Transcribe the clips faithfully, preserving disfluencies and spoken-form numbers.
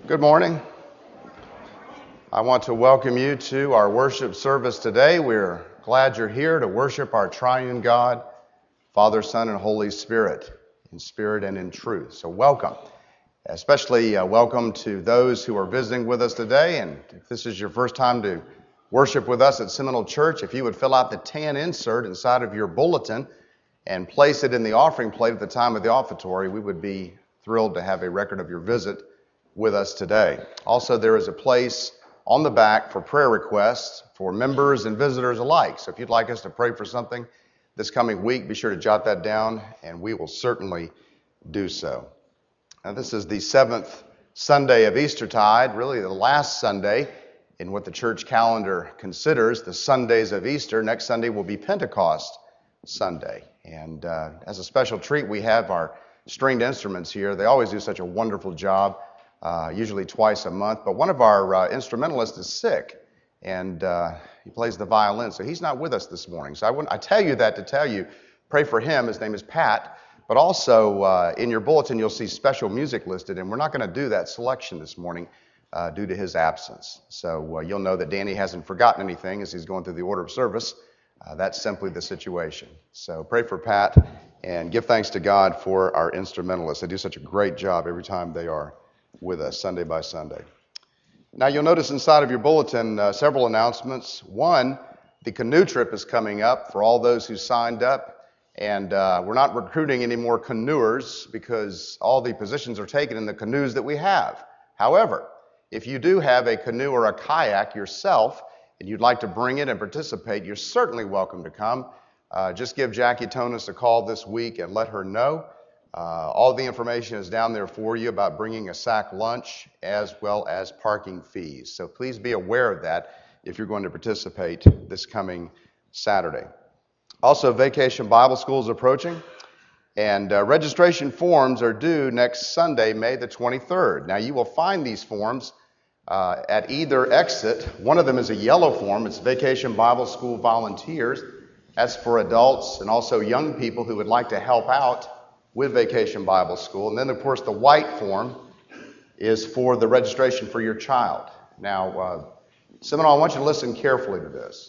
Good morning. I want to welcome you to our worship service today. We're glad you're here to worship our triune God, Father, Son, and Holy Spirit, in spirit and in truth. So welcome. Especially uh, welcome to those who are visiting with us today. And if this is your first time to worship with us at Seminole Church, if you would fill out the tan insert inside of your bulletin and place it in the offering plate at the time of the offertory, we would be thrilled to have a record of your visit with us today. Also, there is a place on the back for prayer requests for members and visitors alike. So if you'd like us to pray for something this coming week, be sure to jot that down, and we will certainly do so. Now, this is the seventh Sunday of Eastertide, really the last Sunday in what the church calendar considers the Sundays of Easter. Next Sunday will be Pentecost Sunday. And uh, as a special treat, we have our stringed instruments here. They always do such a wonderful job. Uh, usually twice a month, but one of our uh, instrumentalists is sick, and uh, he plays the violin, so he's not with us this morning. So I, wouldn't, I tell you that to tell you, pray for him. His name is Pat, but also uh, in your bulletin you'll see special music listed, and we're not going to do that selection this morning uh, due to his absence. So uh, you'll know that Danny hasn't forgotten anything as he's going through the order of service. Uh, that's simply the situation. So pray for Pat, and give thanks to God for our instrumentalists. They do such a great job every time they are with us Sunday by Sunday. Now you'll notice inside of your bulletin uh, several announcements. One, the canoe trip is coming up for all those who signed up, and uh, we're not recruiting any more canoers because all the positions are taken in the canoes that we have. However, if you do have a canoe or a kayak yourself and you'd like to bring it and participate, you're certainly welcome to come. Uh, just give Jackie Tonis a call this week and let her know. Uh, all the information is down there for you about bringing a sack lunch as well as parking fees. So please be aware of that if you're going to participate this coming Saturday. Also, Vacation Bible School is approaching, and uh, registration forms are due next Sunday, May the twenty-third. Now, you will find these forms uh, at either exit. One of them is a yellow form. It's Vacation Bible School Volunteers. That's for adults and also young people who would like to help out with Vacation Bible School. And then, of course, the white form is for the registration for your child. Now, uh, Seminole, I want you to listen carefully to this.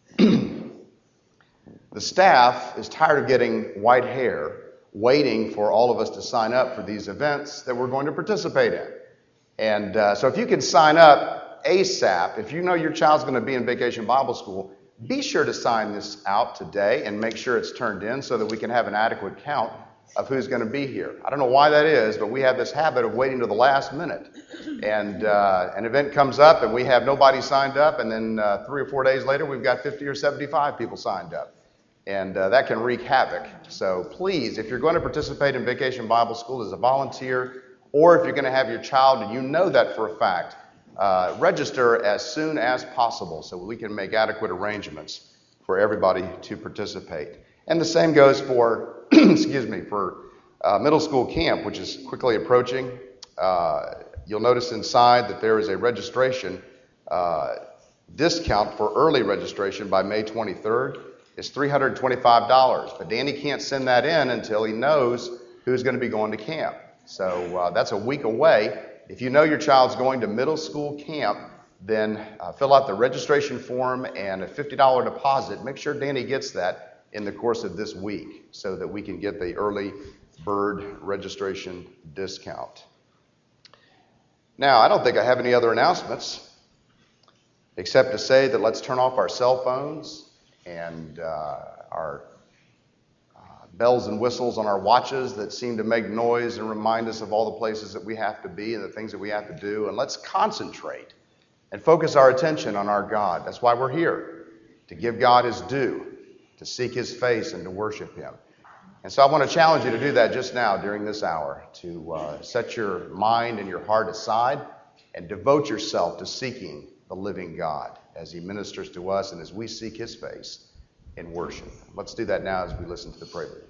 The staff is tired of getting white hair, waiting for all of us to sign up for these events that we're going to participate in. And uh, so if you can sign up ASAP, if you know your child's going to be in Vacation Bible School, be sure to sign this out today and make sure it's turned in so that we can have an adequate count of who's going to be here. I don't know why that is, but we have this habit of waiting to the last minute. And uh, an event comes up and we have nobody signed up, and then uh, three or four days later we've got fifty or seventy-five people signed up. And uh, that can wreak havoc. So please, if you're going to participate in Vacation Bible School as a volunteer, or if you're going to have your child and you know that for a fact, uh, register as soon as possible so we can make adequate arrangements for everybody to participate. And the same goes for, excuse me, for uh, middle school camp, which is quickly approaching. Uh, you'll notice inside that there is a registration uh, discount for early registration by May twenty-third. It's three hundred twenty-five dollars, but Danny can't send that in until he knows who's going to be going to camp. So uh, that's a week away. If you know your child's going to middle school camp, then uh, fill out the registration form and a fifty dollars deposit. Make sure Danny gets that in the course of this week so that we can get the early bird registration discount. Now, I don't think I have any other announcements except to say that let's turn off our cell phones and uh, our uh, bells and whistles on our watches that seem to make noise and remind us of all the places that we have to be and the things that we have to do. And let's concentrate and focus our attention on our God. That's why we're here, to give God his due, to seek his face and to worship him. And so I want to challenge you to do that just now during this hour, to uh, set your mind and your heart aside and devote yourself to seeking the living God as he ministers to us and as we seek his face in worship. Let's do that now as we listen to the prelude.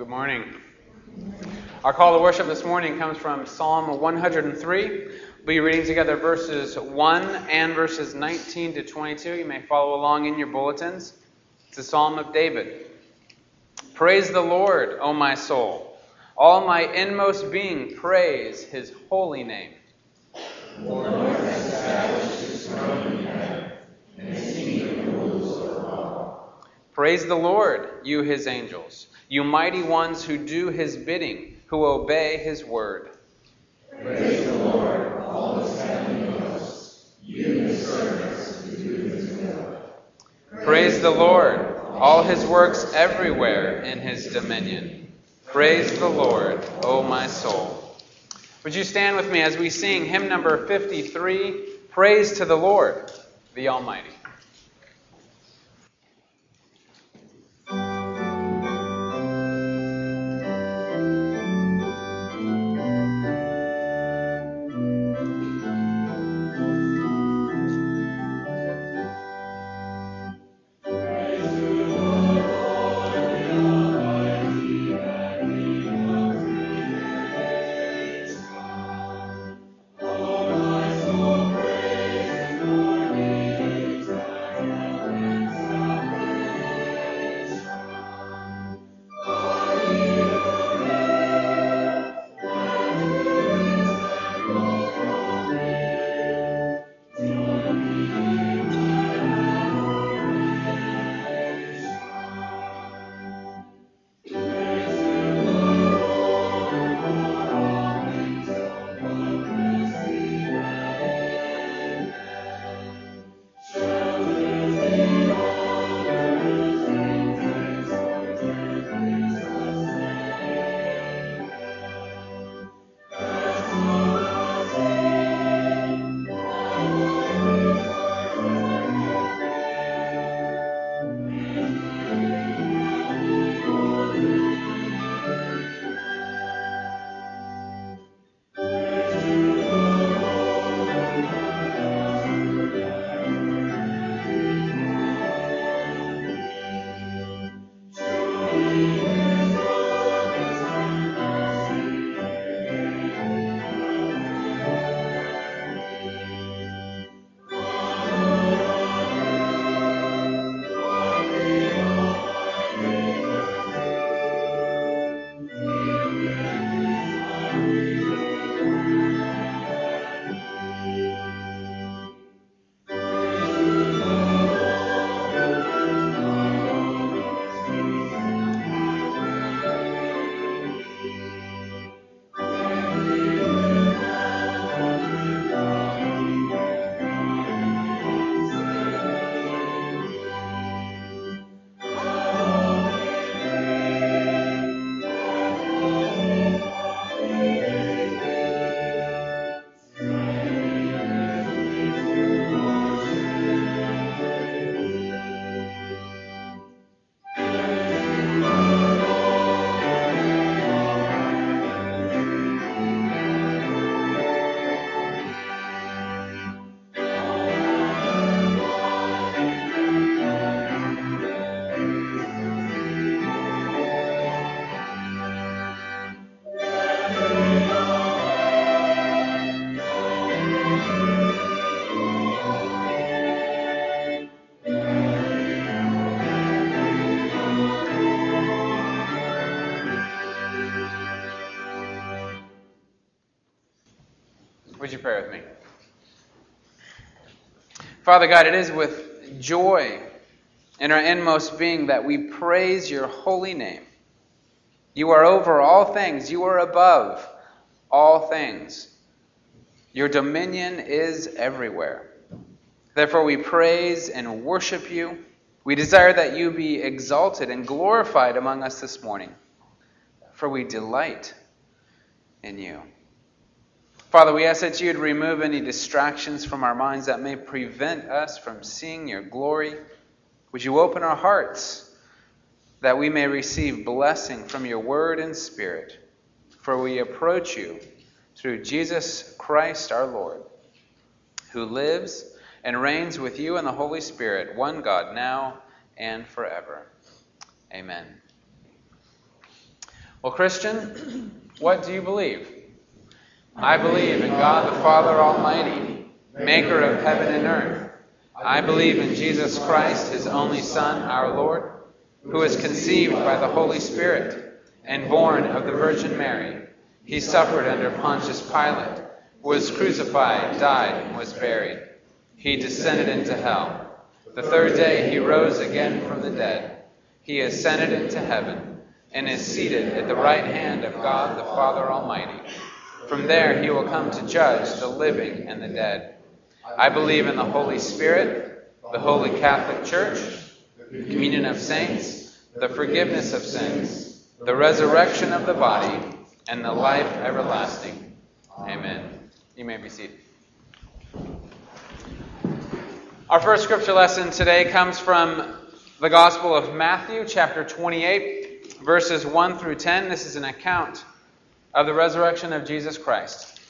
morning. Our call to worship this morning comes from Psalm one hundred three. We'll be reading together verses one and verses nineteen to twenty-two. You may follow along in your bulletins. It's a Psalm of David. Praise the Lord, O my soul. All my inmost being, praise his holy name. Lord has established his throne in heaven, and his kingdom rules over all. Praise the Lord, you his angels, you mighty ones who do his bidding, who obey his word. Praise the Lord, all his heavenly hosts, you his servants who do his will. Praise the Lord, all his works everywhere in his dominion. Praise the Lord, O my soul. Would you stand with me as we sing hymn number fifty-three, Praise to the Lord, the Almighty. Would you pray with me? Father God, it is with joy in our inmost being that we praise your holy name. You are over all things. You are above all things. Your dominion is everywhere. Therefore, we praise and worship you. We desire that you be exalted and glorified among us this morning, for we delight in you. Father, we ask that you would remove any distractions from our minds that may prevent us from seeing your glory. Would you open our hearts that we may receive blessing from your word and spirit? For we approach you through Jesus Christ our Lord, who lives and reigns with you in the Holy Spirit, one God, now and forever. Amen. Well, Christian, what do you believe? I believe in God the Father Almighty, maker of heaven and earth. I believe in Jesus Christ, his only Son, our Lord, who was conceived by the Holy Spirit and born of the Virgin Mary. He suffered under Pontius Pilate, was crucified, died, and was buried. He descended into hell. The third day he rose again from the dead. He ascended into heaven and is seated at the right hand of God the Father Almighty. From there he will come to judge the living and the dead. I believe in the Holy Spirit, the Holy Catholic Church, the communion of saints, the forgiveness of sins, the resurrection of the body, and the life everlasting. Amen. You may be seated. Our first scripture lesson today comes from the Gospel of Matthew, chapter twenty-eight, verses one through ten. This is an account of the resurrection of Jesus Christ.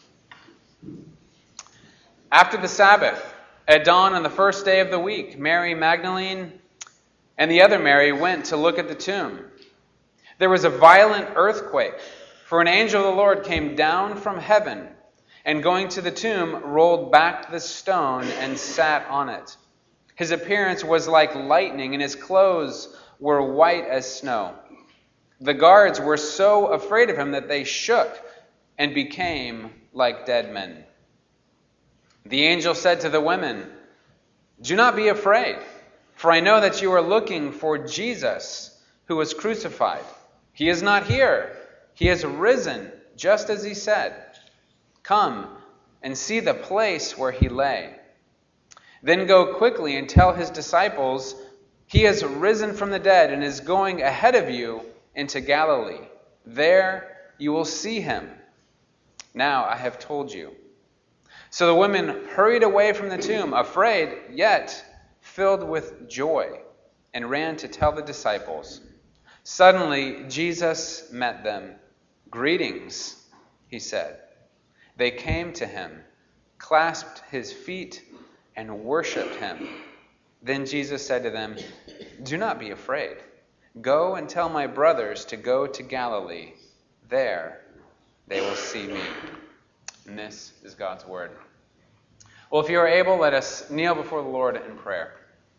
After the Sabbath, at dawn on the first day of the week, Mary Magdalene and the other Mary went to look at the tomb. There was a violent earthquake, for an angel of the Lord came down from heaven, and going to the tomb, rolled back the stone and sat on it. His appearance was like lightning, and his clothes were white as snow. The guards were so afraid of him that they shook and became like dead men. The angel said to the women, "Do not be afraid, for I know that you are looking for Jesus, who was crucified. He is not here. He has risen, just as he said. Come and see the place where he lay. Then go quickly and tell his disciples, he has risen from the dead and is going ahead of you into Galilee. There you will see him. Now I have told you." So the women hurried away from the tomb, afraid, yet filled with joy, and ran to tell the disciples. Suddenly Jesus met them. "Greetings," he said. They came to him, clasped his feet, and worshipped him. Then Jesus said to them, "Do not be afraid. Go and tell my brothers to go to Galilee. There they will see me." And this is God's word. Well, if you are able, let us kneel before the Lord in prayer.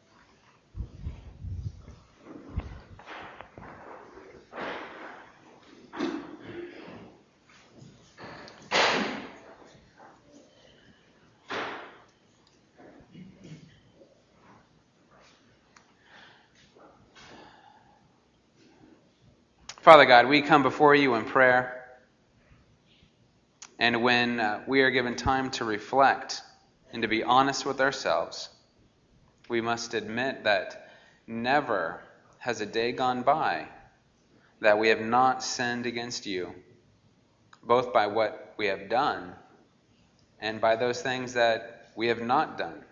Father God, we come before you in prayer. And when uh, we are given time to reflect and to be honest with ourselves, we must admit that never has a day gone by that we have not sinned against you, both by what we have done and by those things that we have not done.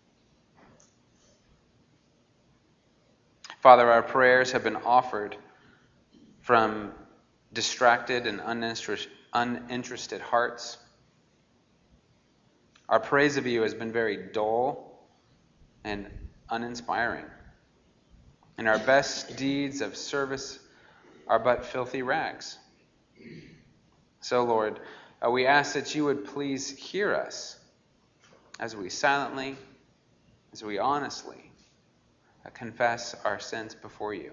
Father, our prayers have been offered from distracted and uninterested uninterested hearts. Our praise of you has been very dull and uninspiring. And our best deeds of service are but filthy rags. So, Lord, uh, we ask that you would please hear us as we silently, as we honestly uh, confess our sins before you.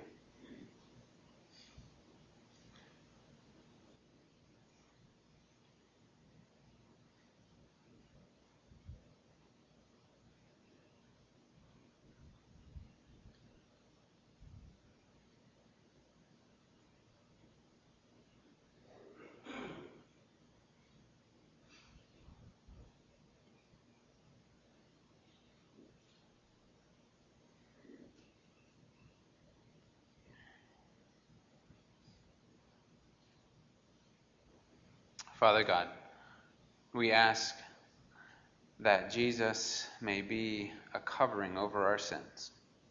Father God, we ask that Jesus may be a covering over our sins.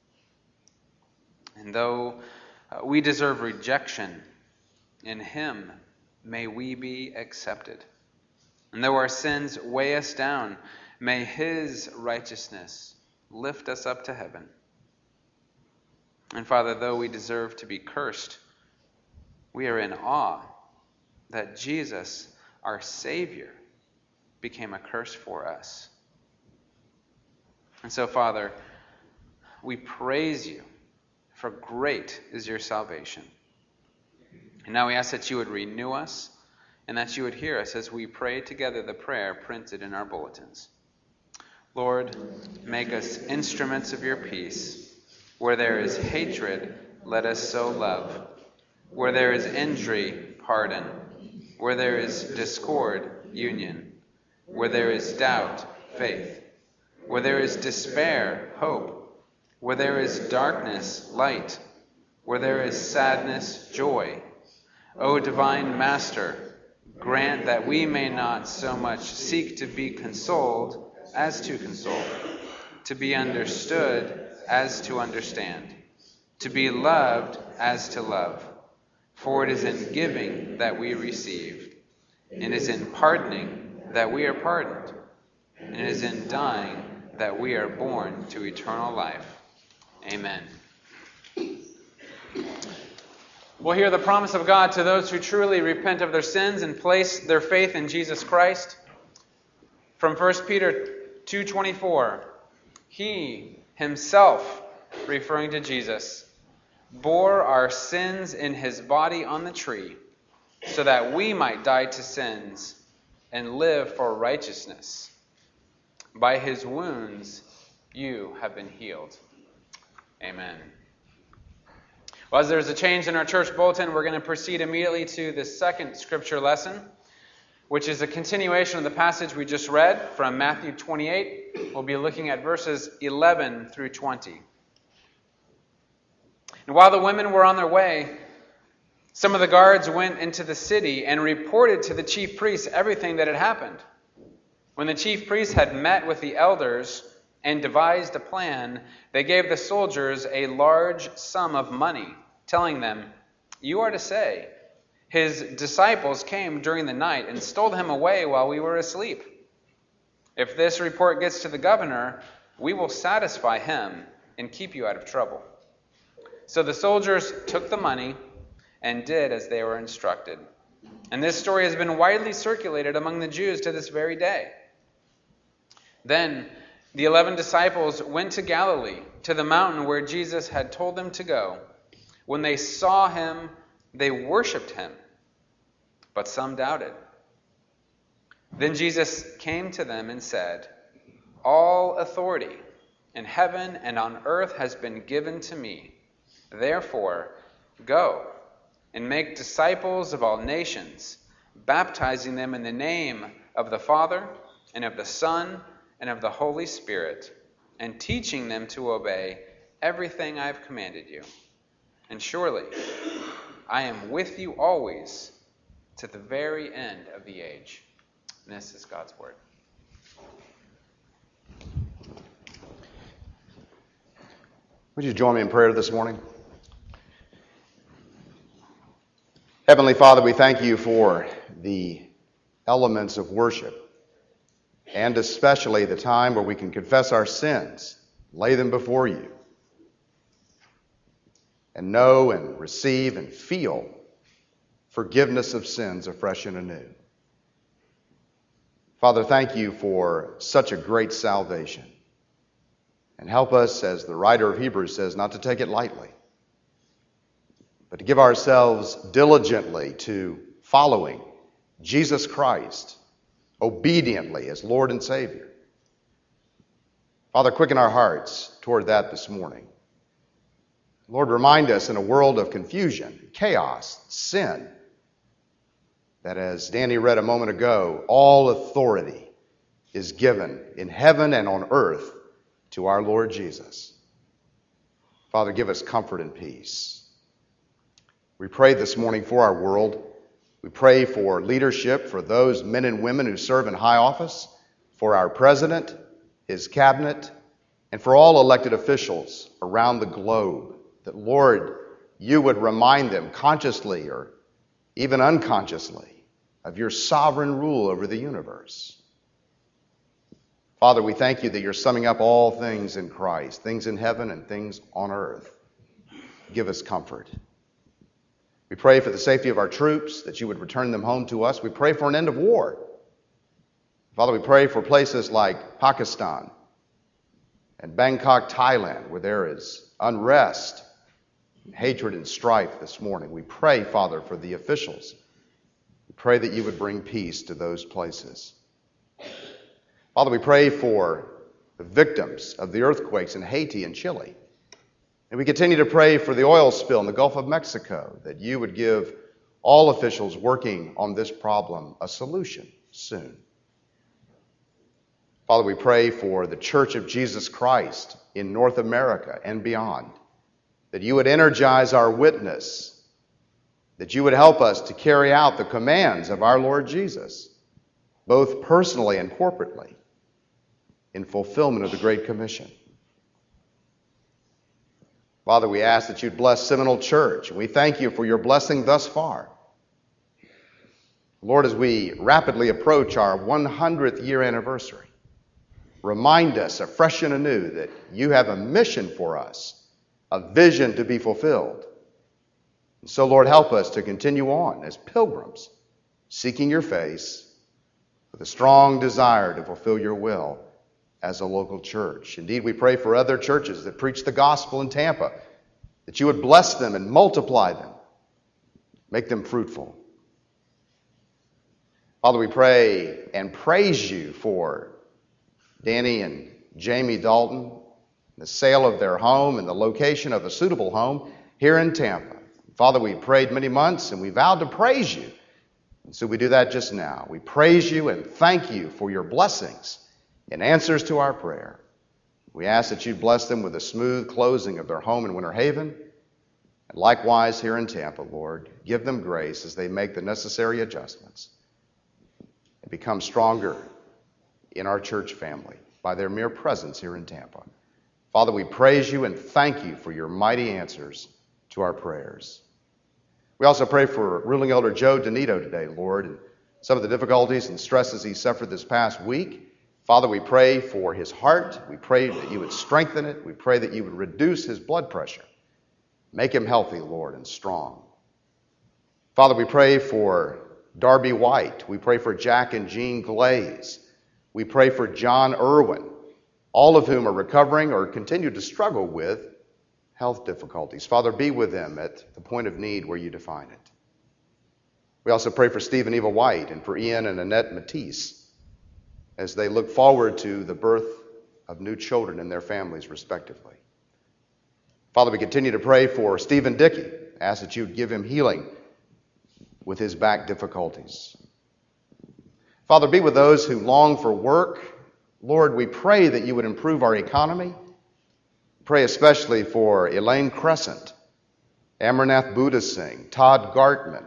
And though uh, we deserve rejection, in him may we be accepted. And though our sins weigh us down, may his righteousness lift us up to heaven. And Father, though we deserve to be cursed, we are in awe that Jesus, our Savior, became a curse for us. And so, Father, we praise you, for great is your salvation. And now we ask that you would renew us and that you would hear us as we pray together the prayer printed in our bulletins. Lord, make us instruments of your peace. Where there is hatred, let us sow love. Where there is injury, pardon. Where there is discord, union. Where there is doubt, faith. Where there is despair, hope. Where there is darkness, light. Where there is sadness, joy. O divine Master, grant that we may not so much seek to be consoled as to console, to be understood as to understand, to be loved as to love. For it is in giving that we receive, and it is in pardoning that we are pardoned, and it is in dying that we are born to eternal life. Amen. We'll hear the promise of God to those who truly repent of their sins and place their faith in Jesus Christ. From First Peter two twenty-four, He himself, referring to Jesus, bore our sins in his body on the tree, so that we might die to sins and live for righteousness. By his wounds you have been healed. Amen. Well, as there's a change in our church bulletin, we're going to proceed immediately to the second scripture lesson, which is a continuation of the passage we just read from Matthew twenty-eight. We'll be looking at verses eleven through twenty. And while the women were on their way, some of the guards went into the city and reported to the chief priests everything that had happened. When the chief priests had met with the elders and devised a plan, they gave the soldiers a large sum of money, telling them, "You are to say, his disciples came during the night and stole him away while we were asleep. If this report gets to the governor, we will satisfy him and keep you out of trouble." So the soldiers took the money and did as they were instructed. And this story has been widely circulated among the Jews to this very day. Then the eleven disciples went to Galilee, to the mountain where Jesus had told them to go. When they saw him, they worshipped him, but some doubted. Then Jesus came to them and said, "All authority in heaven and on earth has been given to me. Therefore, go and make disciples of all nations, baptizing them in the name of the Father and of the Son and of the Holy Spirit, and teaching them to obey everything I have commanded you. And surely I am with you always to the very end of the age." And this is God's word. Would you join me in prayer this morning? Heavenly Father, we thank you for the elements of worship, and especially the time where we can confess our sins, lay them before you, and know and receive and feel forgiveness of sins afresh and anew. Father, thank you for such a great salvation. And help us, as the writer of Hebrews says, not to take it lightly, but to give ourselves diligently to following Jesus Christ obediently as Lord and Savior. Father, quicken our hearts toward that this morning. Lord, remind us in a world of confusion, chaos, sin, that as Danny read a moment ago, all authority is given in heaven and on earth to our Lord Jesus. Father, give us comfort and peace. We pray this morning for our world. We pray for leadership, for those men and women who serve in high office, for our president, his cabinet, and for all elected officials around the globe, that, Lord, you would remind them consciously or even unconsciously of your sovereign rule over the universe. Father, we thank you that you're summing up all things in Christ, things in heaven and things on earth. Give us comfort. We pray for the safety of our troops, that you would return them home to us. We pray for an end of war. Father, we pray for places like Pakistan and Bangkok, Thailand, where there is unrest, and hatred, and strife this morning. We pray, Father, for the officials. We pray that you would bring peace to those places. Father, we pray for the victims of the earthquakes in Haiti and Chile. And we continue to pray for the oil spill in the Gulf of Mexico, that you would give all officials working on this problem a solution soon. Father, we pray for the Church of Jesus Christ in North America and beyond, that you would energize our witness, that you would help us to carry out the commands of our Lord Jesus, both personally and corporately, in fulfillment of the Great Commission. Father, we ask that you'd bless Seminole Church, and we thank you for your blessing thus far. Lord, as we rapidly approach our one hundredth year anniversary, remind us afresh and anew that you have a mission for us, a vision to be fulfilled. And so, Lord, help us to continue on as pilgrims, seeking your face with a strong desire to fulfill your will as a local church. Indeed, we pray for other churches that preach the gospel in Tampa, that you would bless them and multiply them, make them fruitful. Father, we pray and praise you for Danny and Jamie Dalton, the sale of their home and the location of a suitable home here in Tampa. Father, we prayed many months and we vowed to praise you. And so we do that just now. We praise you and thank you for your blessings in answers to our prayer. We ask that you bless them with a smooth closing of their home in Winter Haven. And likewise here in Tampa, Lord, give them grace as they make the necessary adjustments and become stronger in our church family by their mere presence here in Tampa. Father, we praise you and thank you for your mighty answers to our prayers. We also pray for ruling elder Joe Donito today, Lord, and some of the difficulties and stresses he suffered this past week. Father, we pray for his heart. We pray that you would strengthen it. We pray that you would reduce his blood pressure. Make him healthy, Lord, and strong. Father, we pray for Darby White. We pray for Jack and Jean Glaze. We pray for John Irwin, all of whom are recovering or continue to struggle with health difficulties. Father, be with them at the point of need where you define it. We also pray for Steve and Eva White and for Ian and Annette Matisse as they look forward to the birth of new children in their families, respectively. Father, we continue to pray for Stephen Dickey. Ask that you would give him healing with his back difficulties. Father, be with those who long for work. Lord, we pray that you would improve our economy. Pray especially for Elaine Crescent, Amarnath Buddha Singh, Todd Gartman,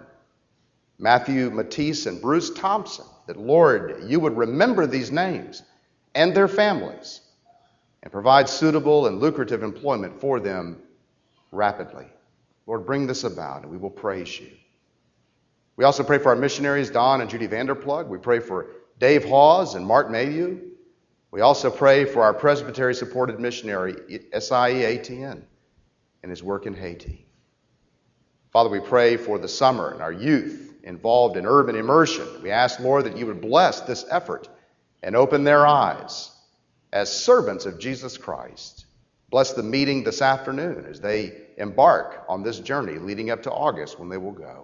Matthew Matisse, and Bruce Thompson, that, Lord, you would remember these names and their families and provide suitable and lucrative employment for them rapidly. Lord, bring this about, and we will praise you. We also pray for our missionaries, Don and Judy Vanderplug. We pray for Dave Hawes and Mark Mayhew. We also pray for our Presbytery-supported missionary, S I E A T N, and his work in Haiti. Father, we pray for the summer and our youth involved in urban immersion. We ask, Lord, that you would bless this effort and open their eyes as servants of Jesus Christ. Bless the meeting this afternoon as they embark on this journey leading up to August when they will go.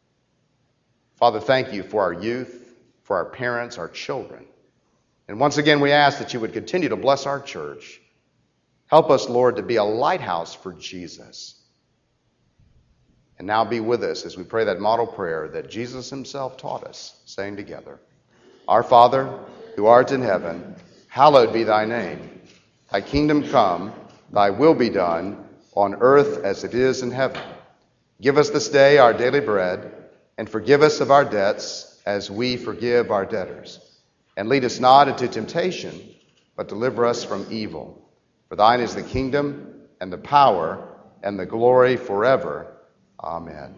Father, thank you for our youth, for our parents, our children. And once again, we ask that you would continue to bless our church. Help us, Lord, to be a lighthouse for Jesus. And now be with us as we pray that model prayer that Jesus himself taught us, saying together, Our Father, who art in heaven, hallowed be thy name. Thy kingdom come, thy will be done, on earth as it is in heaven. Give us this day our daily bread, and forgive us of our debts as we forgive our debtors. And lead us not into temptation, but deliver us from evil. For thine is the kingdom, and the power, and the glory forever. Amen.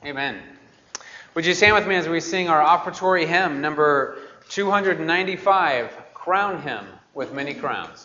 Amen. Would you stand with me as we sing our offertory hymn, number two ninety-five, Crown Him with Many Crowns.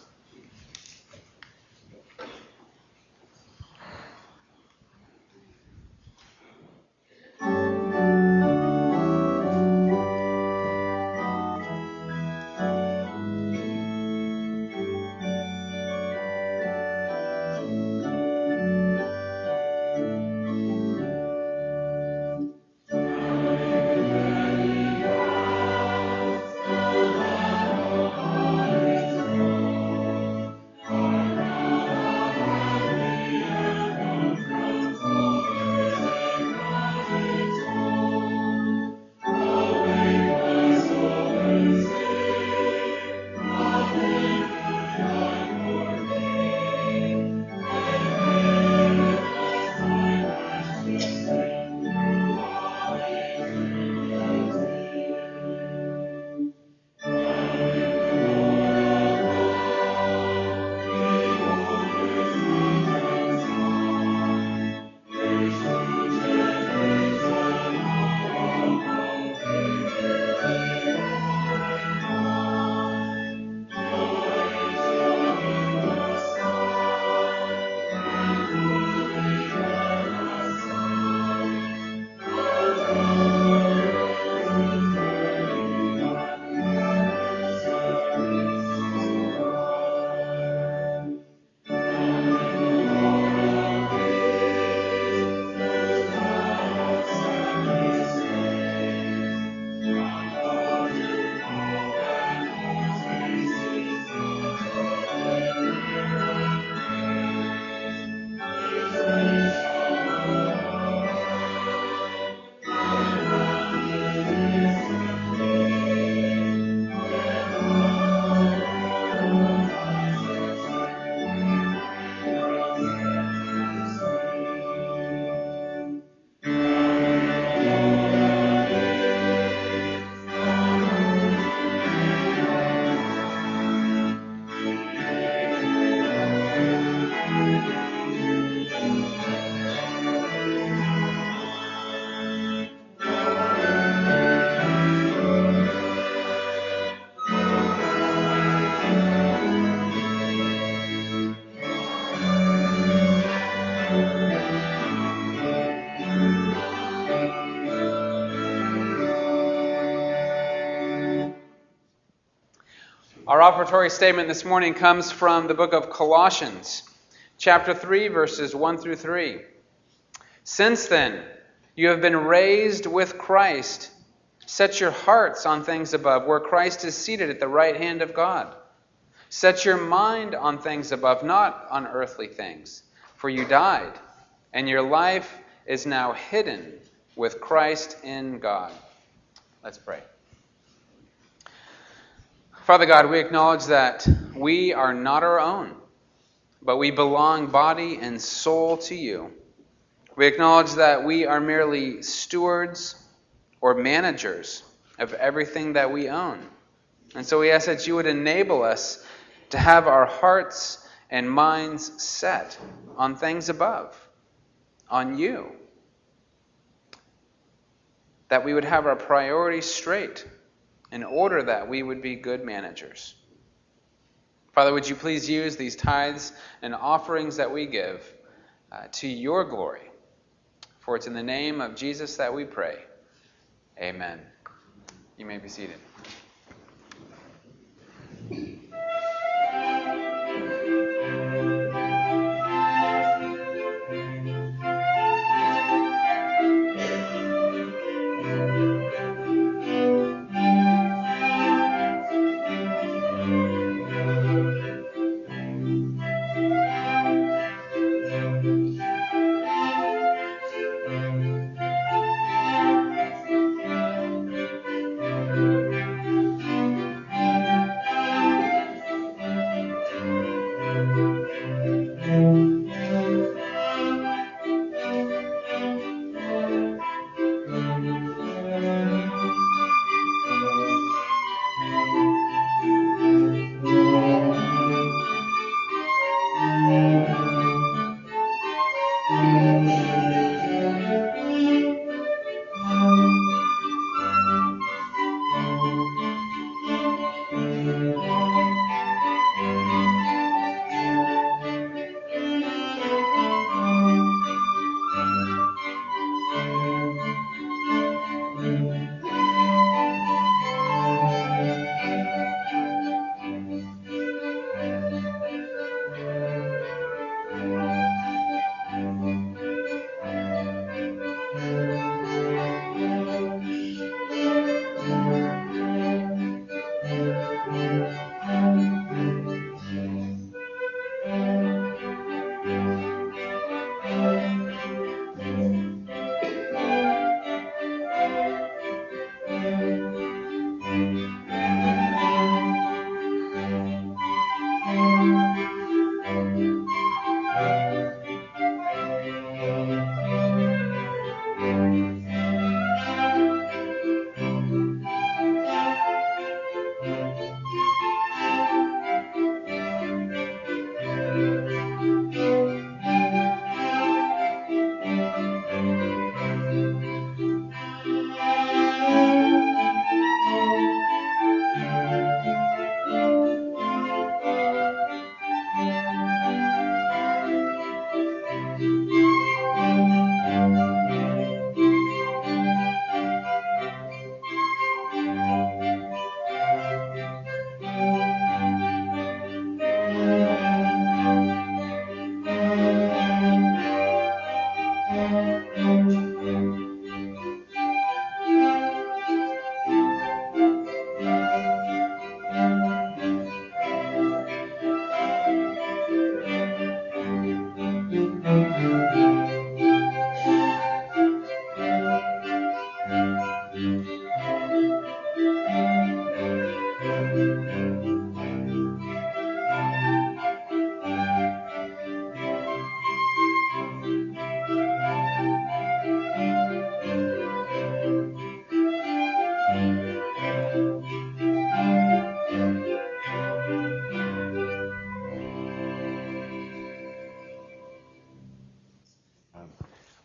Our offertory statement this morning comes from the book of Colossians, chapter three, verses one through three. Since then, you have been raised with Christ. Set your hearts on things above, where Christ is seated at the right hand of God. Set your mind on things above, not on earthly things. For you died, and your life is now hidden with Christ in God. Let's pray. Father God, we acknowledge that we are not our own, but we belong body and soul to you. We acknowledge that we are merely stewards or managers of everything that we own. And so we ask that you would enable us to have our hearts and minds set on things above, on you. That we would have our priorities straight in order that we would be good managers. Father, would you please use these tithes and offerings that we give uh, to your glory? For it's in the name of Jesus that we pray. Amen. You may be seated.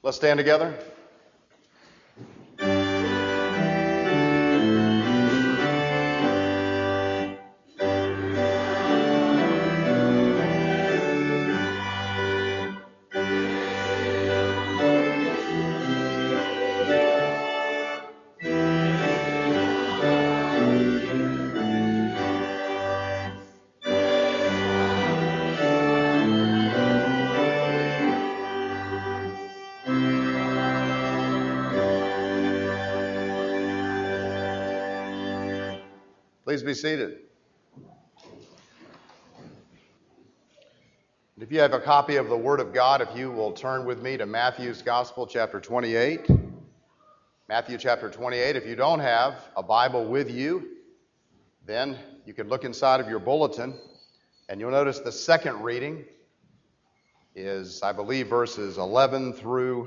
Let's stand together. Please be seated. If you have a copy of the Word of God, if you will turn with me to Matthew's Gospel, chapter twenty-eight. Matthew chapter twenty-eight. If you don't have a Bible with you, then you can look inside of your bulletin, and you'll notice the second reading is, I believe, verses eleven through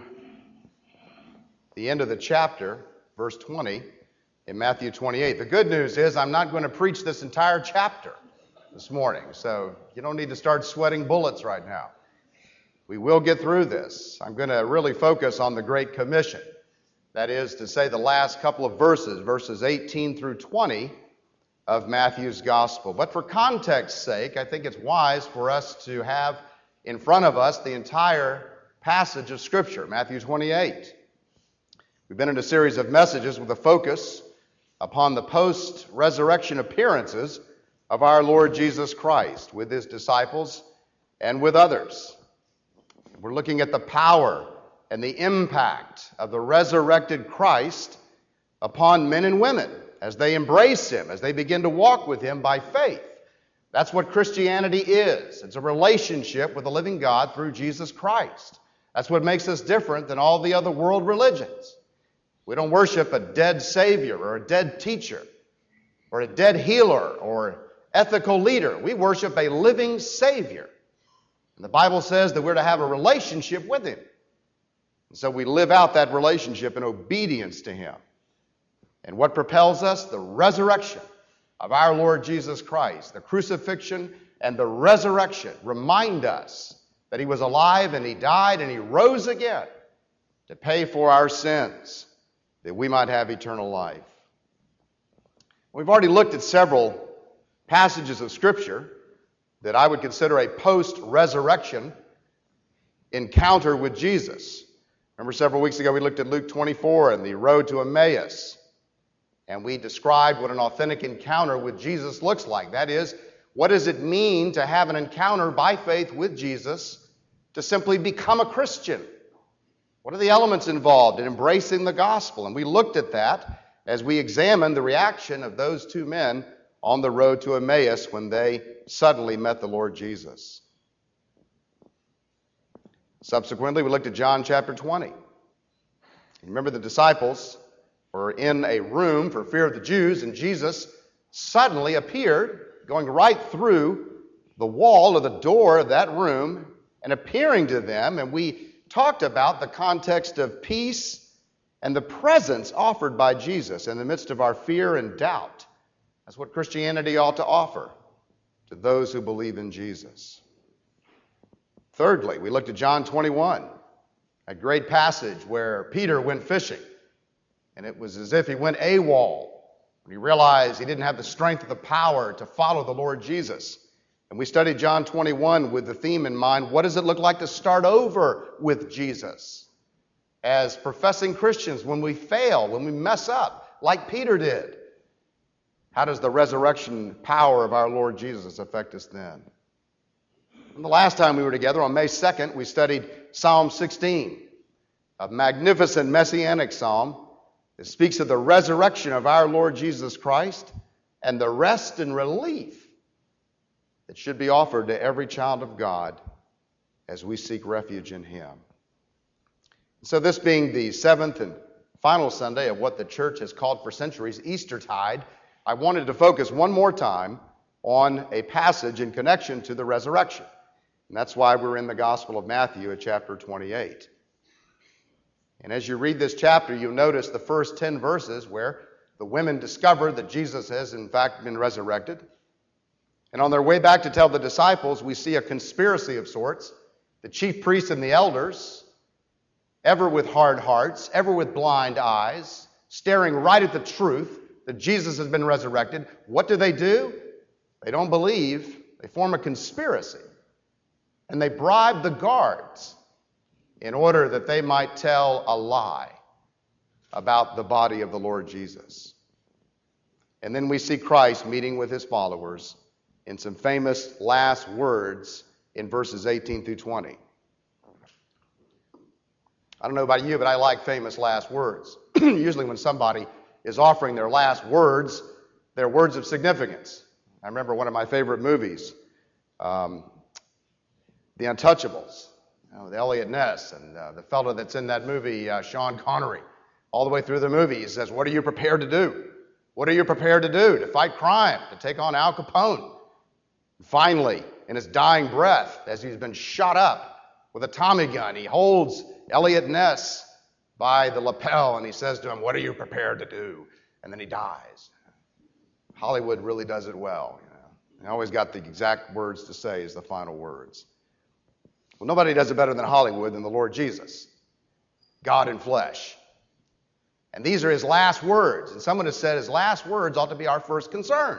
the end of the chapter, verse twenty. In Matthew twenty-eight. The good news is I'm not going to preach this entire chapter this morning, so you don't need to start sweating bullets right now. We will get through this. I'm going to really focus on the Great Commission. That is to say the last couple of verses, verses eighteen through twenty of Matthew's Gospel. But for context's sake, I think it's wise for us to have in front of us the entire passage of Scripture, Matthew twenty-eight. We've been in a series of messages with a focus upon the post-resurrection appearances of our Lord Jesus Christ with his disciples and with others. We're looking at the power and the impact of the resurrected Christ upon men and women as they embrace him, as they begin to walk with him by faith. That's what Christianity is. It's a relationship with the living God through Jesus Christ. That's what makes us different than all the other world religions. We don't worship a dead Savior or a dead teacher or a dead healer or ethical leader. We worship a living Savior. And the Bible says that we're to have a relationship with him. And so we live out that relationship in obedience to him. And what propels us? The resurrection of our Lord Jesus Christ. The crucifixion and the resurrection remind us that he was alive and he died and he rose again to pay for our sins, that we might have eternal life. We've already looked at several passages of Scripture that I would consider a post-resurrection encounter with Jesus. Remember several weeks ago we looked at Luke twenty-four and the road to Emmaus, and we described what an authentic encounter with Jesus looks like. That is, what does it mean to have an encounter by faith with Jesus, to simply become a Christian? What are the elements involved in embracing the gospel? And we looked at that as we examined the reaction of those two men on the road to Emmaus when they suddenly met the Lord Jesus. Subsequently, we looked at John chapter twenty. Remember, the disciples were in a room for fear of the Jews, and Jesus suddenly appeared, going right through the wall or the door of that room and appearing to them, and we talked about the context of peace and the presence offered by Jesus in the midst of our fear and doubt. That's what Christianity ought to offer to those who believe in Jesus. Thirdly, we looked at John twenty-one, a great passage where Peter went fishing, and it was as if he went AWOL when he realized he didn't have the strength or the power to follow the Lord Jesus. And we studied John twenty-one with the theme in mind, what does it look like to start over with Jesus? As professing Christians, when we fail, when we mess up, like Peter did, how does the resurrection power of our Lord Jesus affect us then? And the last time we were together, on May second, we studied Psalm sixteen, a magnificent messianic psalm that speaks of the resurrection of our Lord Jesus Christ and the rest and relief that should be offered to every child of God as we seek refuge in him. So this being the seventh and final Sunday of what the church has called for centuries Eastertide, I wanted to focus one more time on a passage in connection to the resurrection. And that's why we're in the Gospel of Matthew at chapter twenty-eight. And as you read this chapter, you'll notice the first ten verses where the women discover that Jesus has in fact been resurrected. And on their way back to tell the disciples, we see a conspiracy of sorts. The chief priests and the elders ever with hard hearts, ever with blind eyes, staring right at the truth that Jesus has been resurrected, what do they do? They don't believe. They form a conspiracy. And they bribe the guards in order that they might tell a lie about the body of the Lord Jesus. And then we see Christ meeting with his followers in some famous last words in verses eighteen through twenty. I don't know about you, but I like famous last words. Usually when somebody is offering their last words, they're words of significance. I remember one of my favorite movies, um, The Untouchables, you know, with Elliot Ness, and uh, the fellow that's in that movie, uh, Sean Connery. All the way through the movie, he says, what are you prepared to do? What are you prepared to do? To fight crime, to take on Al Capone. And finally, in his dying breath, as he's been shot up with a Tommy gun, he holds Elliot Ness by the lapel and he says to him, what are you prepared to do? And then he dies. Hollywood really does it well. You know? They always got the exact words to say as the final words. Well, nobody does it better than Hollywood than the Lord Jesus, God in flesh. And these are his last words. And someone has said his last words ought to be our first concern.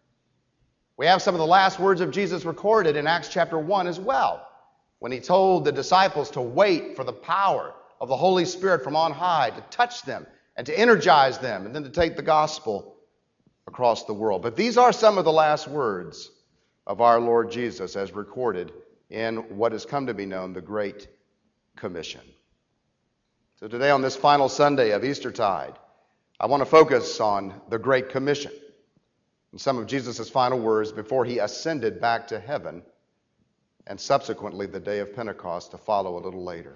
We have some of the last words of Jesus recorded in Acts chapter one as well, when he told the disciples to wait for the power of the Holy Spirit from on high to touch them and to energize them and then to take the gospel across the world. But these are some of the last words of our Lord Jesus as recorded in what has come to be known the Great Commission. So today on this final Sunday of Eastertide, I want to focus on the Great Commission and some of Jesus' final words before he ascended back to heaven, and subsequently the day of Pentecost to follow a little later.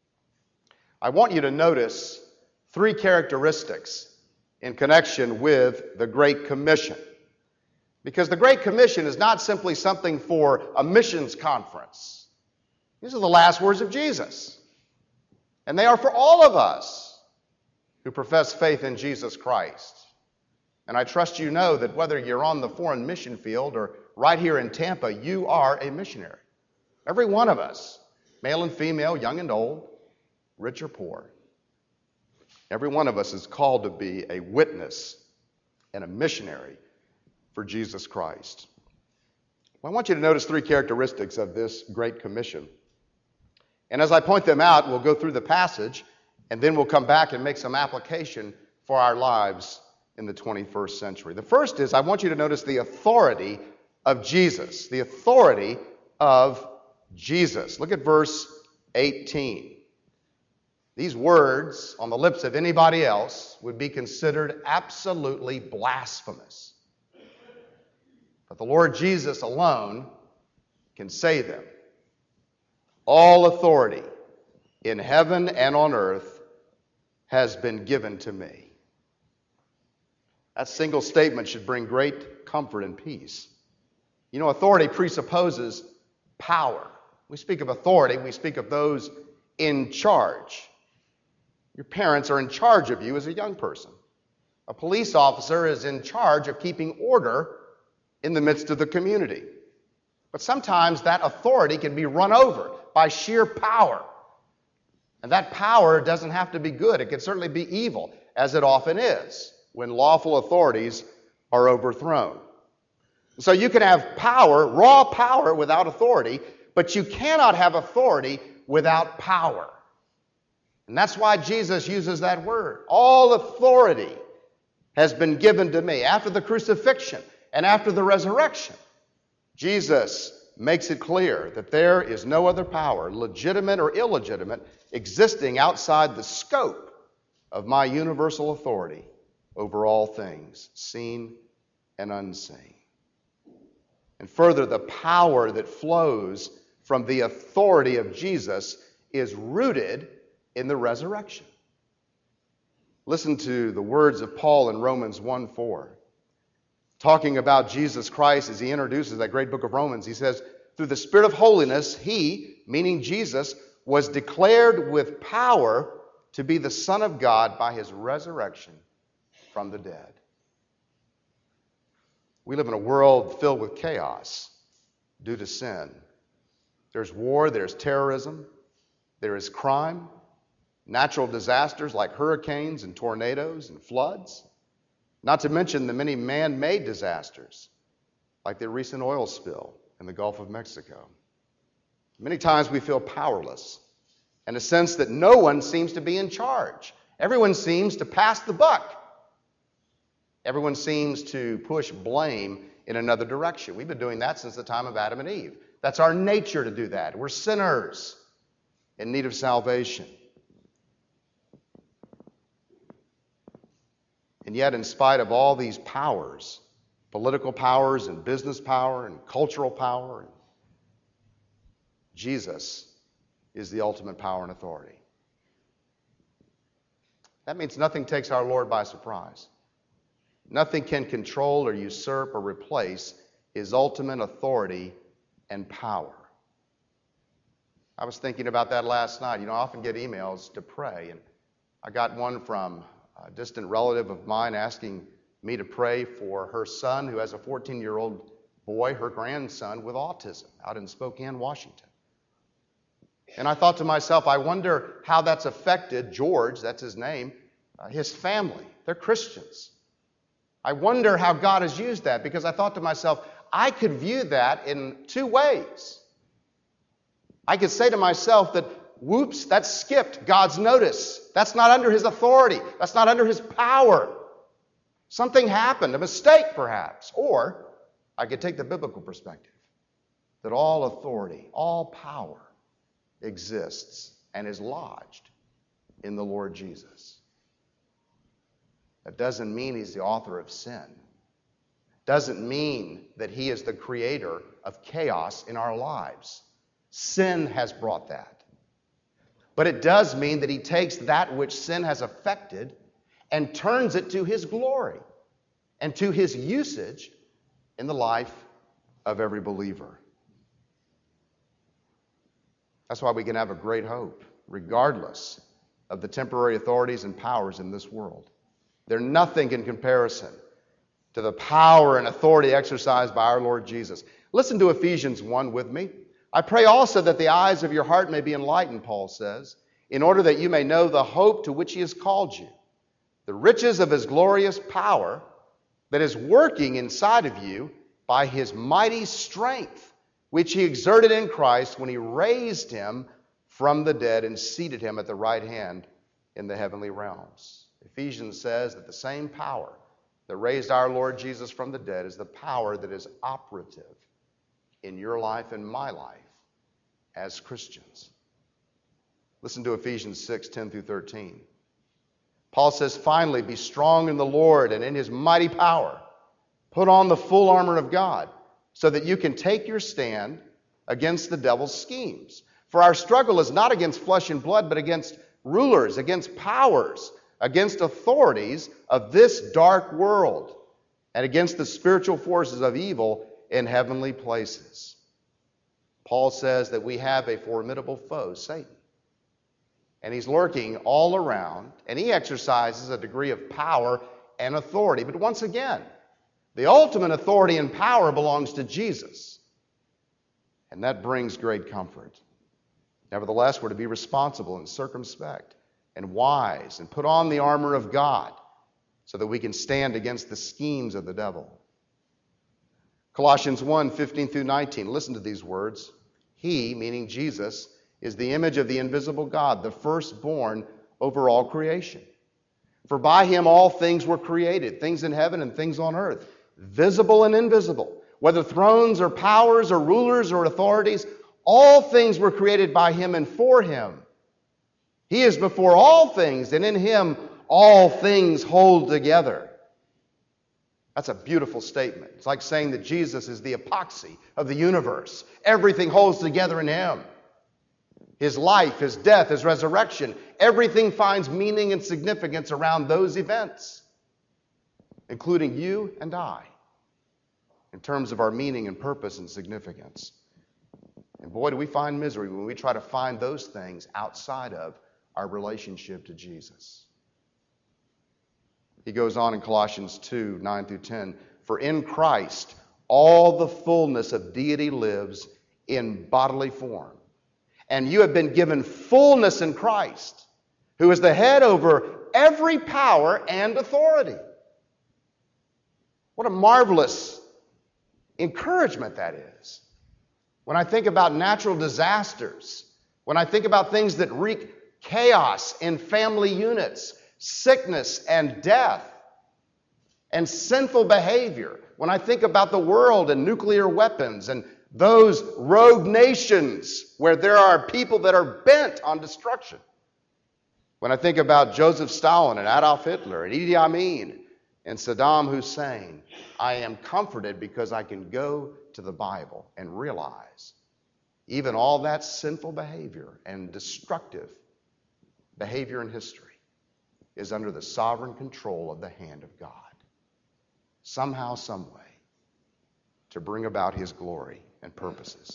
I want you to notice three characteristics in connection with the Great Commission. Because the Great Commission is not simply something for a missions conference. These are the last words of Jesus. And they are for all of us who profess faith in Jesus Christ. And I trust you know that whether you're on the foreign mission field or right here in Tampa, you are a missionary. Every one of us, male and female, young and old, rich or poor. Every one of us is called to be a witness and a missionary for Jesus Christ. Well, I want you to notice three characteristics of this Great Commission. And as I point them out, we'll go through the passage, and then we'll come back and make some application for our lives in the twenty-first century. The first is, I want you to notice the authority of Jesus. The authority of Jesus. Look at verse eighteen. These words on the lips of anybody else would be considered absolutely blasphemous. But the Lord Jesus alone can say them. All authority in heaven and on earth has been given to me. That single statement should bring great comfort and peace. You know, authority presupposes power. We speak of authority, we speak of those in charge. Your parents are in charge of you as a young person. A police officer is in charge of keeping order in the midst of the community. But sometimes that authority can be run over by sheer power. And that power doesn't have to be good. It can certainly be evil, as it often is when lawful authorities are overthrown. So you can have power, raw power without authority, but you cannot have authority without power. And that's why Jesus uses that word. All authority has been given to me. After the crucifixion and after the resurrection, Jesus makes it clear that there is no other power, legitimate or illegitimate, existing outside the scope of my universal authority over all things, seen and unseen. And further, the power that flows from the authority of Jesus is rooted in the resurrection. Listen to the words of Paul in Romans one four. Talking about Jesus Christ as he introduces that great book of Romans, he says, through the Spirit of holiness, he, meaning Jesus, was declared with power to be the Son of God by his resurrection from the dead. We live in a world filled with chaos due to sin. There's war, there's terrorism, there is crime, natural disasters like hurricanes and tornadoes and floods, not to mention the many man-made disasters like the recent oil spill in the Gulf of Mexico. Many times we feel powerless and a sense that no one seems to be in charge. Everyone seems to pass the buck. Everyone seems to push blame in another direction. We've been doing that since the time of Adam and Eve. That's our nature to do that. We're sinners in need of salvation. And yet, in spite of all these powers, political powers and business power and cultural power, Jesus is the ultimate power and authority. That means nothing takes our Lord by surprise. Nothing can control or usurp or replace his ultimate authority and power. I was thinking about that last night. You know, I often get emails to pray, and I got one from a distant relative of mine asking me to pray for her son, who has a fourteen-year-old boy, her grandson, with autism out in Spokane, Washington. And I thought to myself, I wonder how that's affected George, that's his name, uh, his family. They're Christians. I wonder how God has used that, because I thought to myself, I could view that in two ways. I could say to myself that, whoops, that skipped God's notice. That's not under his authority. That's not under his power. Something happened, a mistake perhaps. Or I could take the biblical perspective, that all authority, all power exists and is lodged in the Lord Jesus. That doesn't mean he's the author of sin. Doesn't mean that he is the creator of chaos in our lives. Sin has brought that. But it does mean that he takes that which sin has affected and turns it to his glory and to his usage in the life of every believer. That's why we can have a great hope, regardless of the temporary authorities and powers in this world. They're nothing in comparison to the power and authority exercised by our Lord Jesus. Listen to Ephesians one with me. I pray also that the eyes of your heart may be enlightened, Paul says, in order that you may know the hope to which he has called you, the riches of his glorious power that is working inside of you by his mighty strength, which he exerted in Christ when he raised him from the dead and seated him at the right hand in the heavenly realms. Ephesians says that the same power that raised our Lord Jesus from the dead is the power that is operative in your life and my life as Christians. Listen to Ephesians six, ten through thirteen. Paul says, finally, be strong in the Lord and in his mighty power. Put on the full armor of God so that you can take your stand against the devil's schemes. For our struggle is not against flesh and blood, but against rulers, against powers, against authorities of this dark world, and against the spiritual forces of evil in heavenly places. Paul says that we have a formidable foe, Satan. And he's lurking all around, and he exercises a degree of power and authority. But once again, the ultimate authority and power belongs to Jesus. And that brings great comfort. Nevertheless, we're to be responsible and circumspect and wise and put on the armor of God so that we can stand against the schemes of the devil. Colossians one, fifteen through nineteen. Listen to these words. He, meaning Jesus, is the image of the invisible God, the firstborn over all creation. For by him all things were created, things in heaven and things on earth, visible and invisible, whether thrones or powers or rulers or authorities, all things were created by him and for him. He is before all things, and in him all things hold together. That's a beautiful statement. It's like saying that Jesus is the epoxy of the universe. Everything holds together in him. His life, his death, his resurrection, everything finds meaning and significance around those events, including you and I, in terms of our meaning and purpose and significance. And boy, do we find misery when we try to find those things outside of our relationship to Jesus. He goes on in Colossians two, nine through ten, for in Christ all the fullness of deity lives in bodily form. And you have been given fullness in Christ, who is the head over every power and authority. What a marvelous encouragement that is. When I think about natural disasters, when I think about things that wreak chaos in family units, sickness and death, and sinful behavior, when I think about the world and nuclear weapons and those rogue nations where there are people that are bent on destruction, when I think about Joseph Stalin and Adolf Hitler and Idi Amin and Saddam Hussein, I am comforted because I can go to the Bible and realize even all that sinful behavior and destructive behavior in history is under the sovereign control of the hand of God. Somehow, some way, to bring about His glory and purposes.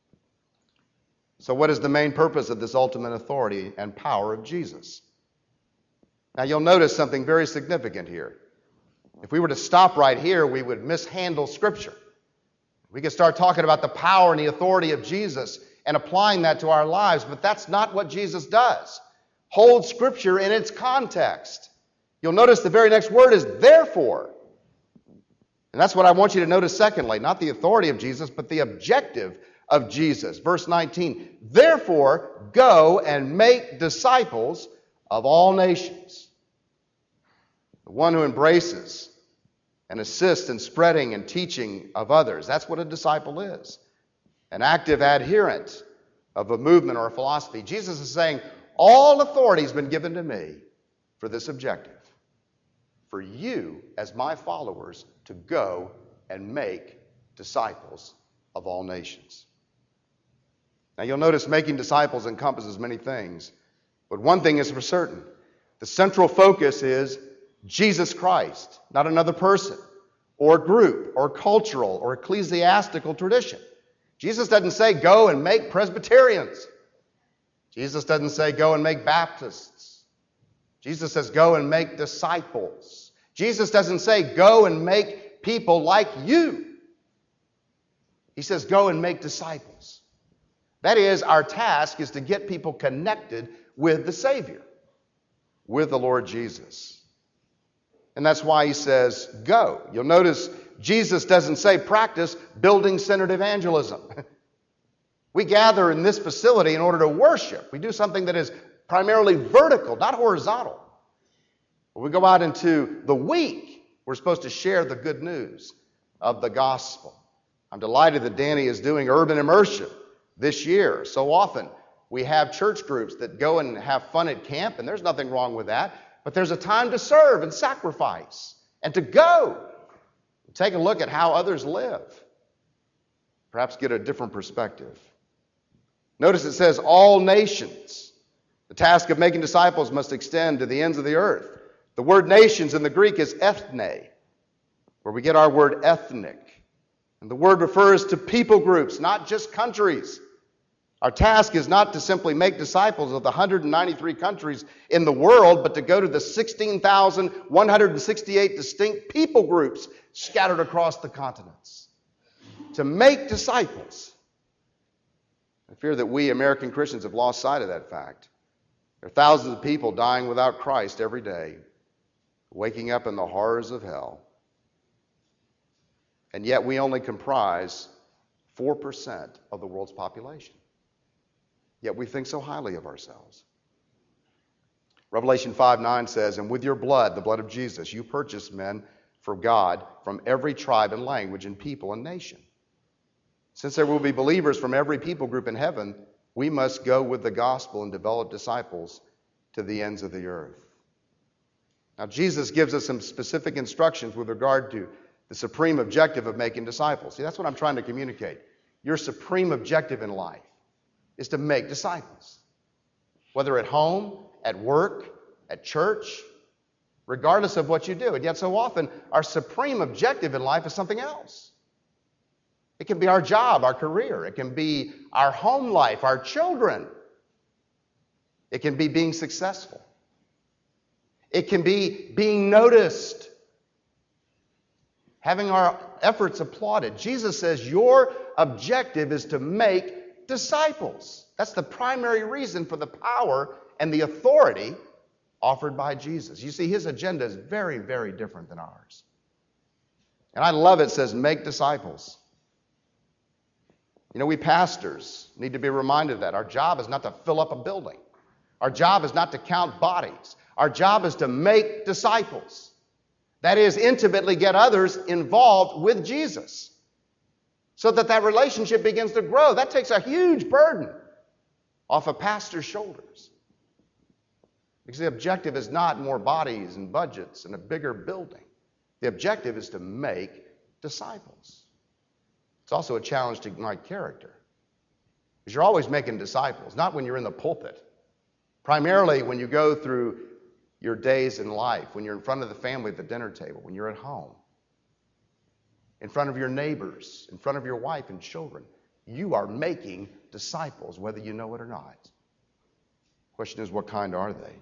So what is the main purpose of this ultimate authority and power of Jesus? Now you'll notice something very significant here. If we were to stop right here, we would mishandle Scripture. We could start talking about the power and the authority of Jesus and applying that to our lives, but that's not what Jesus does. Hold Scripture in its context. You'll notice the very next word is therefore. And that's what I want you to notice secondly, not the authority of Jesus, but the objective of Jesus. Verse nineteen, therefore go and make disciples of all nations. The one who embraces and assists in spreading and teaching of others. That's what a disciple is. An active adherent of a movement or a philosophy. Jesus is saying, all authority has been given to me for this objective. For you, as my followers, to go and make disciples of all nations. Now you'll notice making disciples encompasses many things, but one thing is for certain. The central focus is Jesus Christ, not another person, or group, or cultural, or ecclesiastical tradition. Jesus doesn't say go and make Presbyterians. Jesus doesn't say go and make Baptists. Jesus says go and make disciples. Jesus doesn't say go and make people like you. He says go and make disciples. That is, our task is to get people connected with the Savior, with the Lord Jesus. And that's why he says go. You'll notice Jesus doesn't say practice building-centered evangelism. We gather in this facility in order to worship. We do something that is primarily vertical, not horizontal. When we go out into the week, we're supposed to share the good news of the gospel. I'm delighted that Danny is doing urban immersion this year. So often we have church groups that go and have fun at camp, and there's nothing wrong with that. But there's a time to serve and sacrifice and to go. Take a look at how others live. Perhaps get a different perspective. Notice it says all nations. The task of making disciples must extend to the ends of the earth. The word nations in the Greek is ethne, where we get our word ethnic. And the word refers to people groups, not just countries. Our task is not to simply make disciples of the one hundred ninety-three countries in the world, but to go to the sixteen thousand one hundred sixty-eight distinct people groups scattered across the continents. To make disciples. I fear that we American Christians have lost sight of that fact. There are thousands of people dying without Christ every day, waking up in the horrors of hell. And yet we only comprise four percent of the world's population. Yet we think so highly of ourselves. Revelation five nine says, and with your blood, the blood of Jesus, you purchased men for God from every tribe and language and people and nation. Since there will be believers from every people group in heaven, we must go with the gospel and develop disciples to the ends of the earth. Now, Jesus gives us some specific instructions with regard to the supreme objective of making disciples. See, that's what I'm trying to communicate. Your supreme objective in life is to make disciples. Whether at home, at work, at church, regardless of what you do. And yet so often, our supreme objective in life is something else. It can be our job, our career. It can be our home life, our children. It can be being successful. It can be being noticed. Having our efforts applauded. Jesus says your objective is to make disciples. That's the primary reason for the power and the authority offered by Jesus. You see, his agenda is very, very different than ours. And I love it, it says, make disciples. You know, we pastors need to be reminded of that. Our job is not to fill up a building. Our job is not to count bodies. Our job is to make disciples. That is, intimately get others involved with Jesus so that that relationship begins to grow. That takes a huge burden off a pastor's shoulders. Because the objective is not more bodies and budgets and a bigger building. The objective is to make disciples. It's also a challenge to my character. Because you're always making disciples, not when you're in the pulpit. Primarily when you go through your days in life, when you're in front of the family at the dinner table, when you're at home, in front of your neighbors, in front of your wife and children. You are making disciples, whether you know it or not. The question is, what kind are they?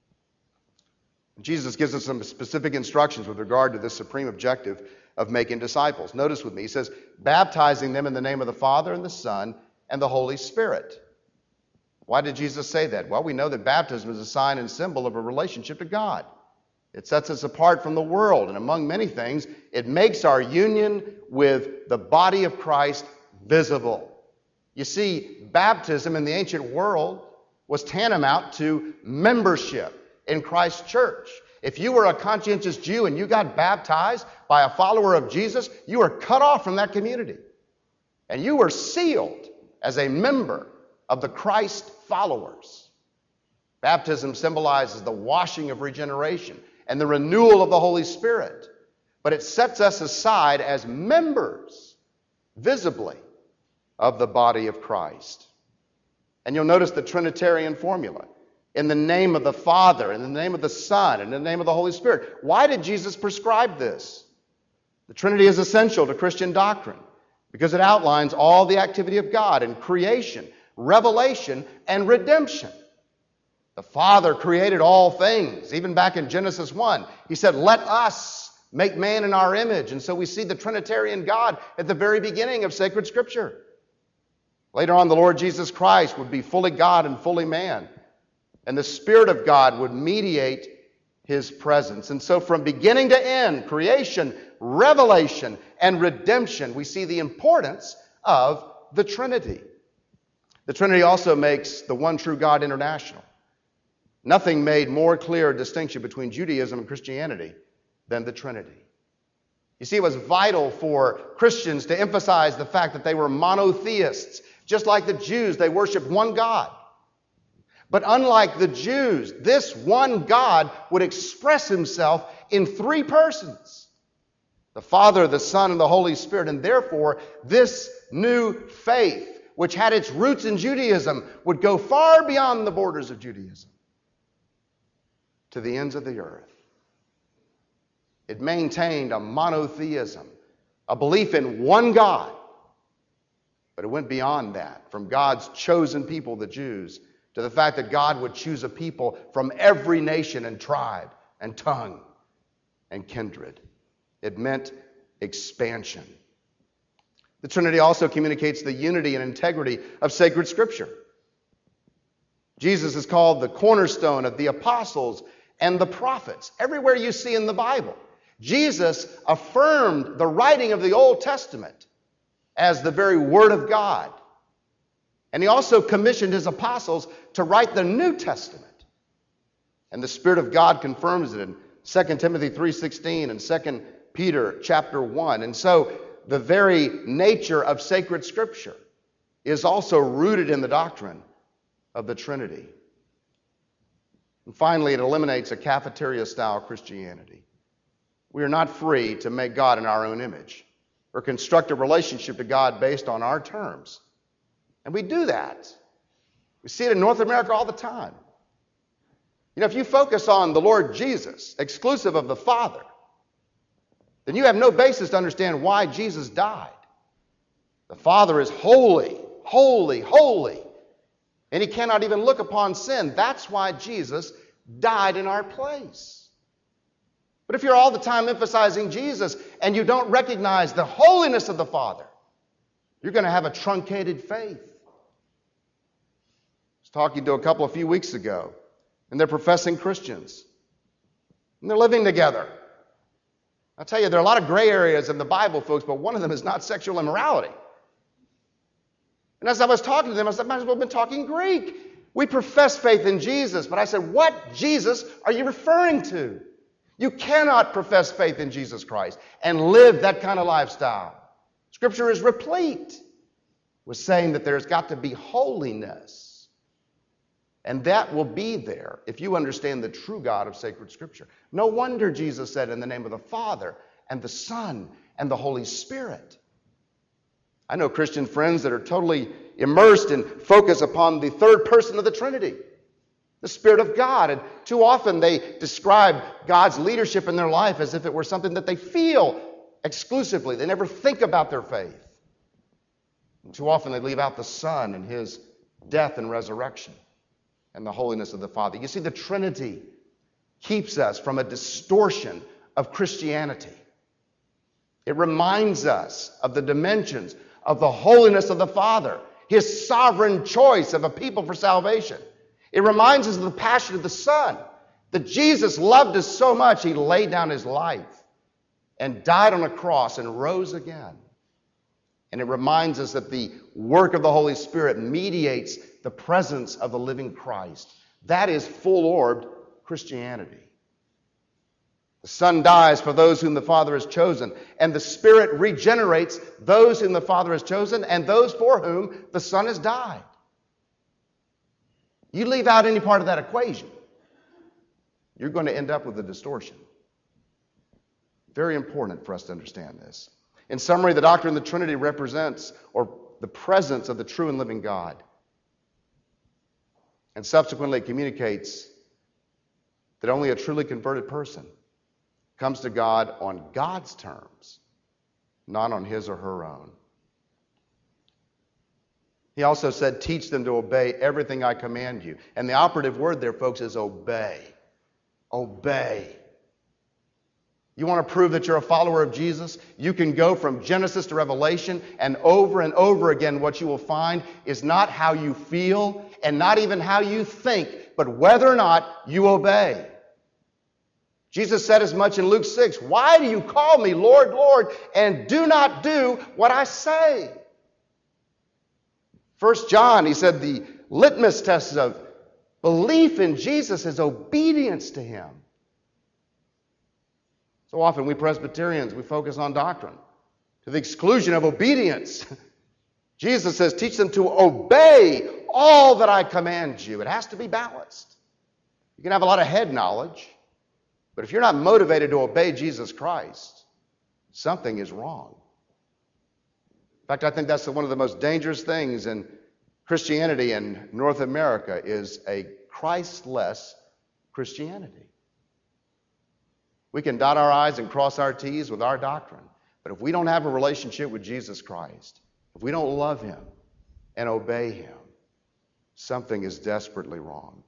Jesus gives us some specific instructions with regard to this supreme objective of making disciples. Notice with me, he says, baptizing them in the name of the Father and the Son and the Holy Spirit. Why did Jesus say that? Well, we know that baptism is a sign and symbol of a relationship to God. It sets us apart from the world, and among many things, it makes our union with the body of Christ visible. You see, baptism in the ancient world was tantamount to membership in Christ's church. If you were a conscientious Jew and you got baptized by a follower of Jesus, you were cut off from that community. And you were sealed as a member of the Christ followers. Baptism symbolizes the washing of regeneration and the renewal of the Holy Spirit. But it sets us aside as members, visibly, of the body of Christ. And you'll notice the Trinitarian formula. In the name of the Father, in the name of the Son, in the name of the Holy Spirit. Why did Jesus prescribe this? The Trinity is essential to Christian doctrine because it outlines all the activity of God in creation, revelation, and redemption. The Father created all things. Even back in Genesis one, he said, let us make man in our image. And so we see the Trinitarian God at the very beginning of sacred Scripture. Later on, the Lord Jesus Christ would be fully God and fully man. And the Spirit of God would mediate his presence. And so from beginning to end, creation, revelation, and redemption, we see the importance of the Trinity. The Trinity also makes the one true God international. Nothing made more clear distinction between Judaism and Christianity than the Trinity. You see, it was vital for Christians to emphasize the fact that they were monotheists. Just like the Jews, they worshiped one God. But unlike the Jews, this one God would express himself in three persons. The Father, the Son, and the Holy Spirit. And therefore, this new faith, which had its roots in Judaism, would go far beyond the borders of Judaism to the ends of the earth. It maintained a monotheism, a belief in one God. But it went beyond that, from God's chosen people, the Jews, to the fact that God would choose a people from every nation and tribe and tongue and kindred. It meant expansion. The Trinity also communicates the unity and integrity of sacred Scripture. Jesus is called the cornerstone of the apostles and the prophets. Everywhere you see in the Bible, Jesus affirmed the writing of the Old Testament as the very Word of God. And he also commissioned his apostles to write the New Testament. And the Spirit of God confirms it in Second Timothy three sixteen and Second Peter chapter one. And so the very nature of sacred Scripture is also rooted in the doctrine of the Trinity. And finally, it eliminates a cafeteria-style Christianity. We are not free to make God in our own image or construct a relationship to God based on our terms. And we do that. We see it in North America all the time. You know, if you focus on the Lord Jesus, exclusive of the Father, then you have no basis to understand why Jesus died. The Father is holy, holy, holy, and he cannot even look upon sin. That's why Jesus died in our place. But if you're all the time emphasizing Jesus and you don't recognize the holiness of the Father, you're going to have a truncated faith. I was talking to a couple a few weeks ago and they're professing Christians. And they're living together. I'll tell you, there are a lot of gray areas in the Bible, folks, but one of them is not sexual immorality. And as I was talking to them, I said, I might as well have been talking Greek. We profess faith in Jesus, but I said, what Jesus are you referring to? You cannot profess faith in Jesus Christ and live that kind of lifestyle. Scripture is replete with saying that there's got to be holiness. And that will be there if you understand the true God of sacred Scripture. No wonder Jesus said, in the name of the Father and the Son and the Holy Spirit. I know Christian friends that are totally immersed and focused upon the third person of the Trinity, the Spirit of God. And too often they describe God's leadership in their life as if it were something that they feel exclusively. They never think about their faith. And too often they leave out the Son and His death and resurrection and the holiness of the Father. You see, the Trinity keeps us from a distortion of Christianity. It reminds us of the dimensions of the holiness of the Father, His sovereign choice of a people for salvation. It reminds us of the passion of the Son, that Jesus loved us so much He laid down His life and died on a cross and rose again. And it reminds us that the work of the Holy Spirit mediates the presence of the living Christ. That is full-orbed Christianity. The Son dies for those whom the Father has chosen, and the Spirit regenerates those whom the Father has chosen and those for whom the Son has died. You leave out any part of that equation, you're going to end up with a distortion. Very important for us to understand this. In summary, the doctrine of the Trinity represents or the presence of the true and living God, and subsequently communicates that only a truly converted person comes to God on God's terms, not on his or her own. He also said, teach them to obey everything I command you. And the operative word there, folks, is obey. Obey. You want to prove that you're a follower of Jesus? You can go from Genesis to Revelation, and over and over again what you will find is not how you feel and not even how you think, but whether or not you obey. Jesus said as much in Luke six, why do you call me Lord, Lord, and do not do what I say? First John, he said the litmus test of belief in Jesus is obedience to Him. So often we Presbyterians, we focus on doctrine to the exclusion of obedience. Jesus says, teach them to obey all that I command you. It has to be balanced. You can have a lot of head knowledge, but if you're not motivated to obey Jesus Christ, something is wrong. In fact, I think that's one of the most dangerous things in Christianity in North America is a Christless Christianity. We can dot our I's and cross our T's with our doctrine, but if we don't have a relationship with Jesus Christ, if we don't love Him and obey Him, something is desperately wrong.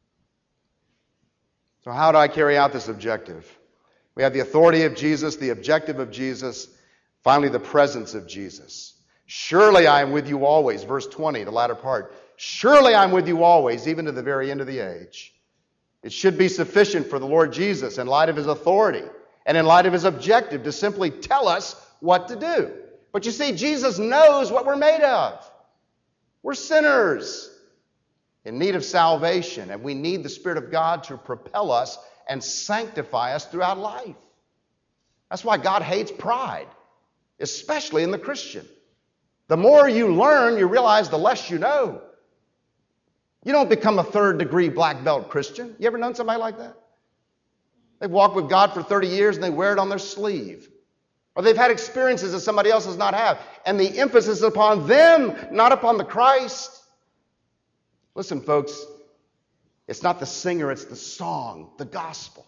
So how do I carry out this objective? We have the authority of Jesus, the objective of Jesus, finally the presence of Jesus. Surely I am with you always, verse twenty, the latter part. Surely I'm with you always, even to the very end of the age. It should be sufficient for the Lord Jesus, in light of His authority and in light of His objective, to simply tell us what to do. But you see, Jesus knows what we're made of. We're sinners in need of salvation, and we need the Spirit of God to propel us and sanctify us throughout life. That's why God hates pride, especially in the Christian. The more you learn, you realize the less you know. You don't become a third degree black belt Christian. You ever known somebody like that? They've walked with God for thirty years and they wear it on their sleeve. Or they've had experiences that somebody else does not have. And the emphasis is upon them, not upon the Christ. Listen, folks, it's not the singer, it's the song, the gospel.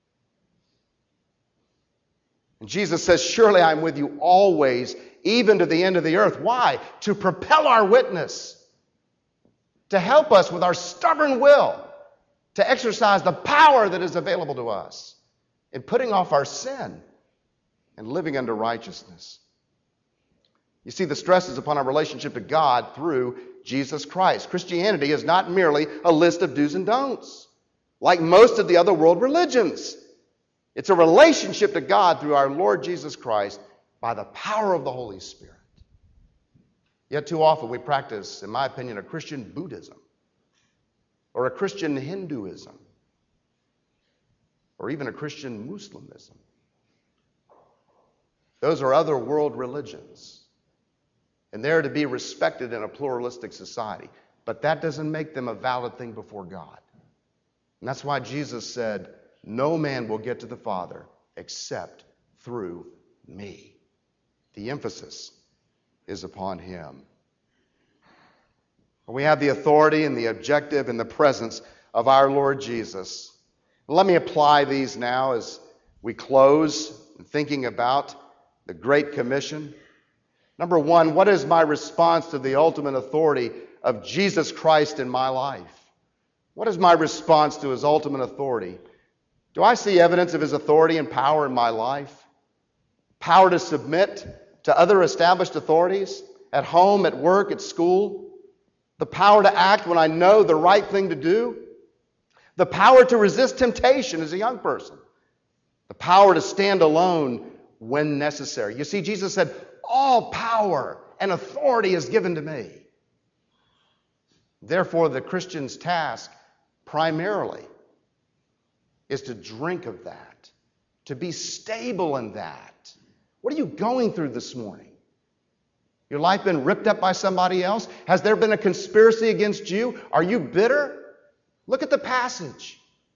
And Jesus says, surely I'm with you always, even to the end of the earth. Why? To propel our witness. To help us with our stubborn will to exercise the power that is available to us in putting off our sin and living under righteousness. You see, the stress is upon our relationship to God through Jesus Christ. Christianity is not merely a list of do's and don'ts. like most of the other world religions. It's a relationship to God through our Lord Jesus Christ by the power of the Holy Spirit. Yet too often we practice, in my opinion, a Christian Buddhism or a Christian Hinduism or even a Christian Muslimism. Those are other world religions, and they're to be respected in a pluralistic society. But that doesn't make them a valid thing before God. And that's why Jesus said, no man will get to the Father except through me. The emphasis is upon him. We have the authority and the objective and the presence of our Lord Jesus. Let me apply these now as we close, thinking about the Great Commission. Number one, what is my response to the ultimate authority of Jesus Christ in my life? What is my response to his ultimate authority? Do I see evidence of his authority and power in my life? Power to submit to other established authorities at home, at work, at school? The power to act when I know the right thing to do? The power to resist temptation as a young person? The power to stand alone when necessary? You see, Jesus said, all power and authority is given to me. Therefore, the Christian's task primarily is to drink of that, to be stable in that. What are you going through this morning? Your life been ripped up by somebody else? Has there been a conspiracy against you? Are you bitter? Look at the passage.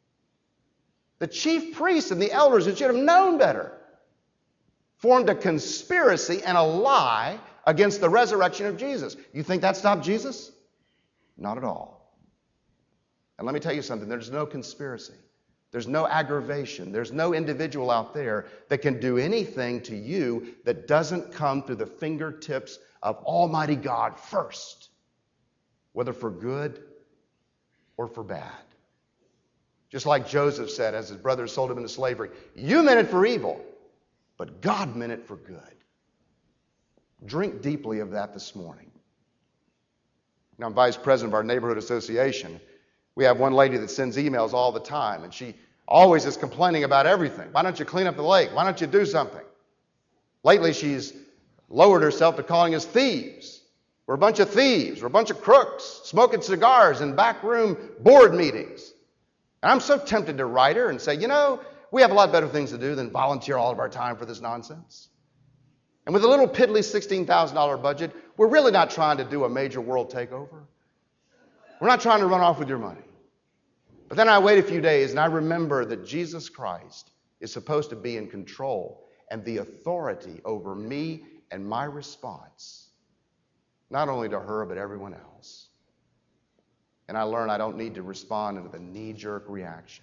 The chief priests and the elders who should have known better formed a conspiracy and a lie against the resurrection of Jesus. You think that stopped Jesus? Not at all. And let me tell you something. There's no conspiracy. There's no aggravation. There's no individual out there that can do anything to you that doesn't come through the fingertips of Almighty God first, whether for good or for bad. Just like Joseph said as his brothers sold him into slavery, you meant it for evil, but God meant it for good. Drink deeply of that this morning. Now, I'm vice president of our neighborhood association. We have one lady that sends emails all the time, and she always is complaining about everything. Why don't you clean up the lake? Why don't you do something? Lately, she's lowered herself to calling us thieves. We're a bunch of thieves. We're a bunch of crooks smoking cigars in backroom board meetings. And I'm so tempted to write her and say, you know, we have a lot better things to do than volunteer all of our time for this nonsense. And with a little piddly sixteen thousand dollars budget, we're really not trying to do a major world takeover. We're not trying to run off with your money. But then I wait a few days and I remember that Jesus Christ is supposed to be in control and the authority over me and my response, not only to her, but everyone else. And I learn I don't need to respond with a knee-jerk reaction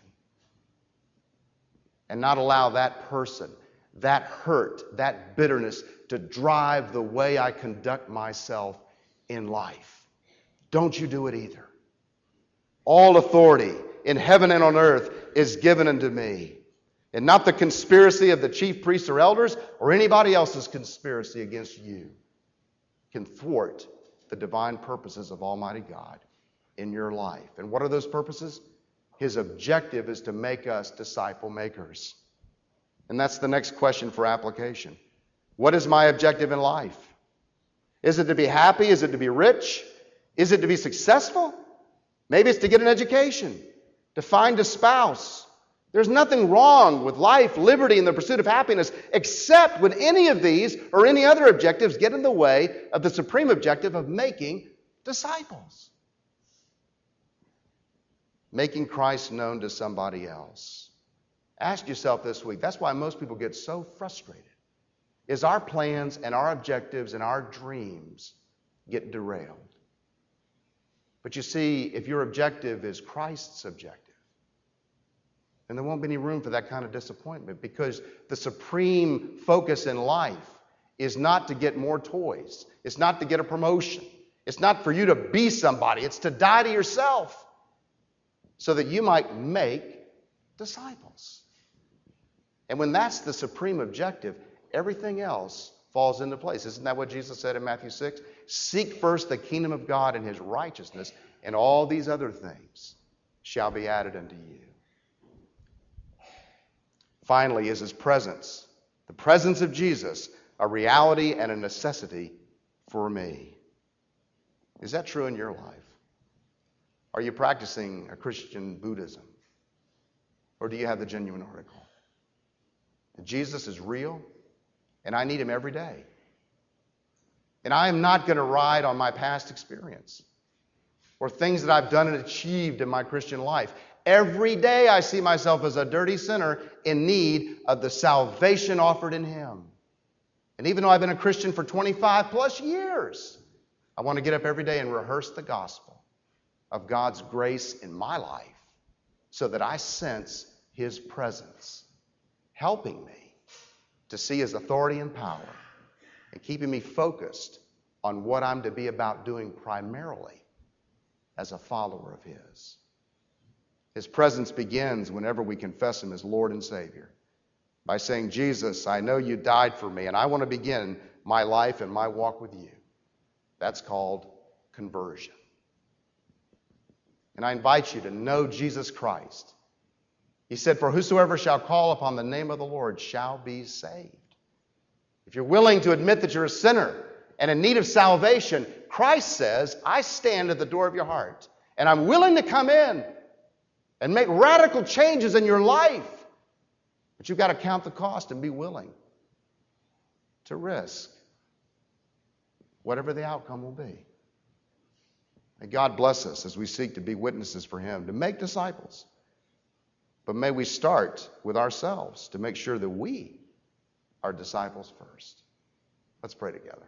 and not allow that person, that hurt, that bitterness to drive the way I conduct myself in life. Don't you do it either. All authority in heaven and on earth is given unto me, and not the conspiracy of the chief priests or elders or anybody else's conspiracy against you can thwart the divine purposes of Almighty God in your life. And what are those purposes? His objective is to make us disciple makers. And that's the next question for application. What is my objective in life? Is it to be happy? Is it to be rich? Is it to be successful? Maybe it's to get an education, to find a spouse. There's nothing wrong with life, liberty, and the pursuit of happiness, except when any of these or any other objectives get in the way of the supreme objective of making disciples. Making Christ known to somebody else. Ask yourself this week, that's why most people get so frustrated, is our plans and our objectives and our dreams get derailed. But you see, if your objective is Christ's objective, then there won't be any room for that kind of disappointment, because the supreme focus in life is not to get more toys. It's not to get a promotion. It's not for you to be somebody. It's to die to yourself so that you might make disciples. And when that's the supreme objective, everything else falls into place. Isn't that what Jesus said in Matthew six? Seek first the kingdom of God and his righteousness, and all these other things shall be added unto you. Finally, is his presence, the presence of Jesus, a reality and a necessity for me. Is that true in your life? Are you practicing a Christian Buddhism? Or do you have the genuine article? Jesus is real, and I need him every day. And I am not going to ride on my past experience or things that I've done and achieved in my Christian life. Every day I see myself as a dirty sinner in need of the salvation offered in him. And even though I've been a Christian for twenty-five plus years, I want to get up every day and rehearse the gospel of God's grace in my life so that I sense his presence, helping me to see his authority and power and keeping me focused on what I'm to be about doing primarily as a follower of his. His presence begins whenever we confess him as Lord and Savior by saying, Jesus, I know you died for me, and I want to begin my life and my walk with you. That's called conversion. And I invite you to know Jesus Christ. He said, for whosoever shall call upon the name of the Lord shall be saved. If you're willing to admit that you're a sinner and in need of salvation, Christ says, I stand at the door of your heart, and I'm willing to come in and make radical changes in your life. But you've got to count the cost and be willing to risk whatever the outcome will be. May God bless us as we seek to be witnesses for him, to make disciples. But may we start with ourselves to make sure that we are disciples first. Let's pray together.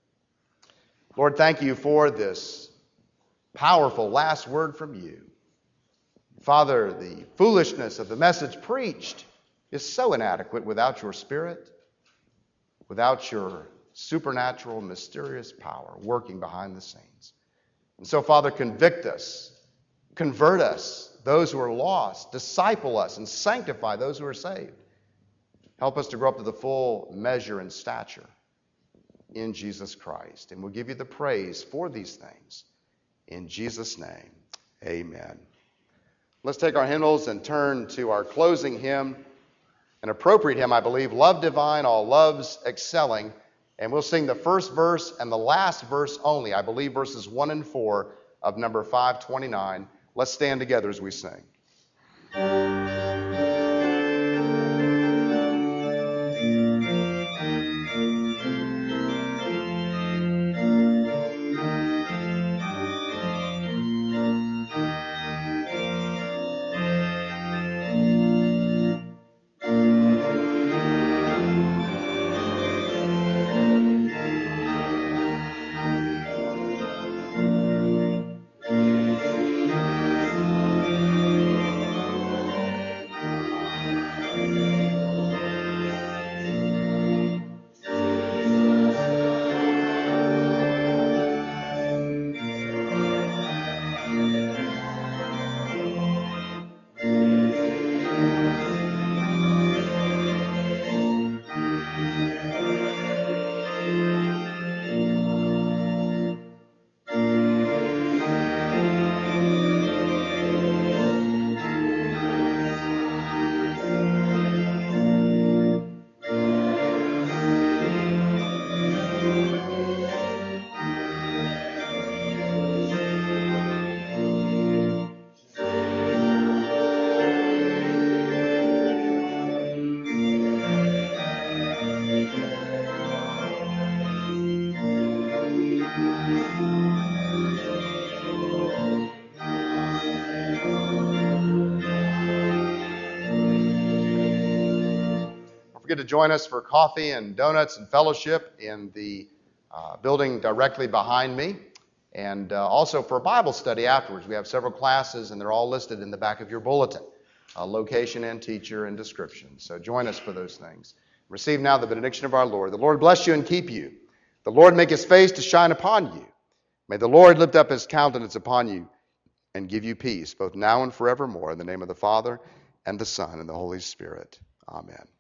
Lord, thank you for this powerful last word from you. Father, the foolishness of the message preached is so inadequate without your Spirit, without your supernatural, mysterious power working behind the scenes. And so, Father, convict us, convert us, those who are lost, disciple us, and sanctify those who are saved. Help us to grow up to the full measure and stature in Jesus Christ. And we'll give you the praise for these things. In Jesus' name, amen. Let's take our hymnals and turn to our closing hymn, an appropriate hymn, I believe, Love Divine, All Loves Excelling. And we'll sing the first verse and the last verse only, I believe verses one and four of number five twenty-nine. Let's stand together as we sing. Forget to join us for coffee and donuts and fellowship in the uh, building directly behind me, and uh, also for Bible study afterwards. We have several classes, and they're all listed in the back of your bulletin, uh, location and teacher and description. So join us for those things. Receive now the benediction of our Lord. The Lord bless you and keep you. The Lord make his face to shine upon you. May the Lord lift up his countenance upon you and give you peace, both now and forevermore. In the name of the Father, and the Son, and the Holy Spirit. Amen.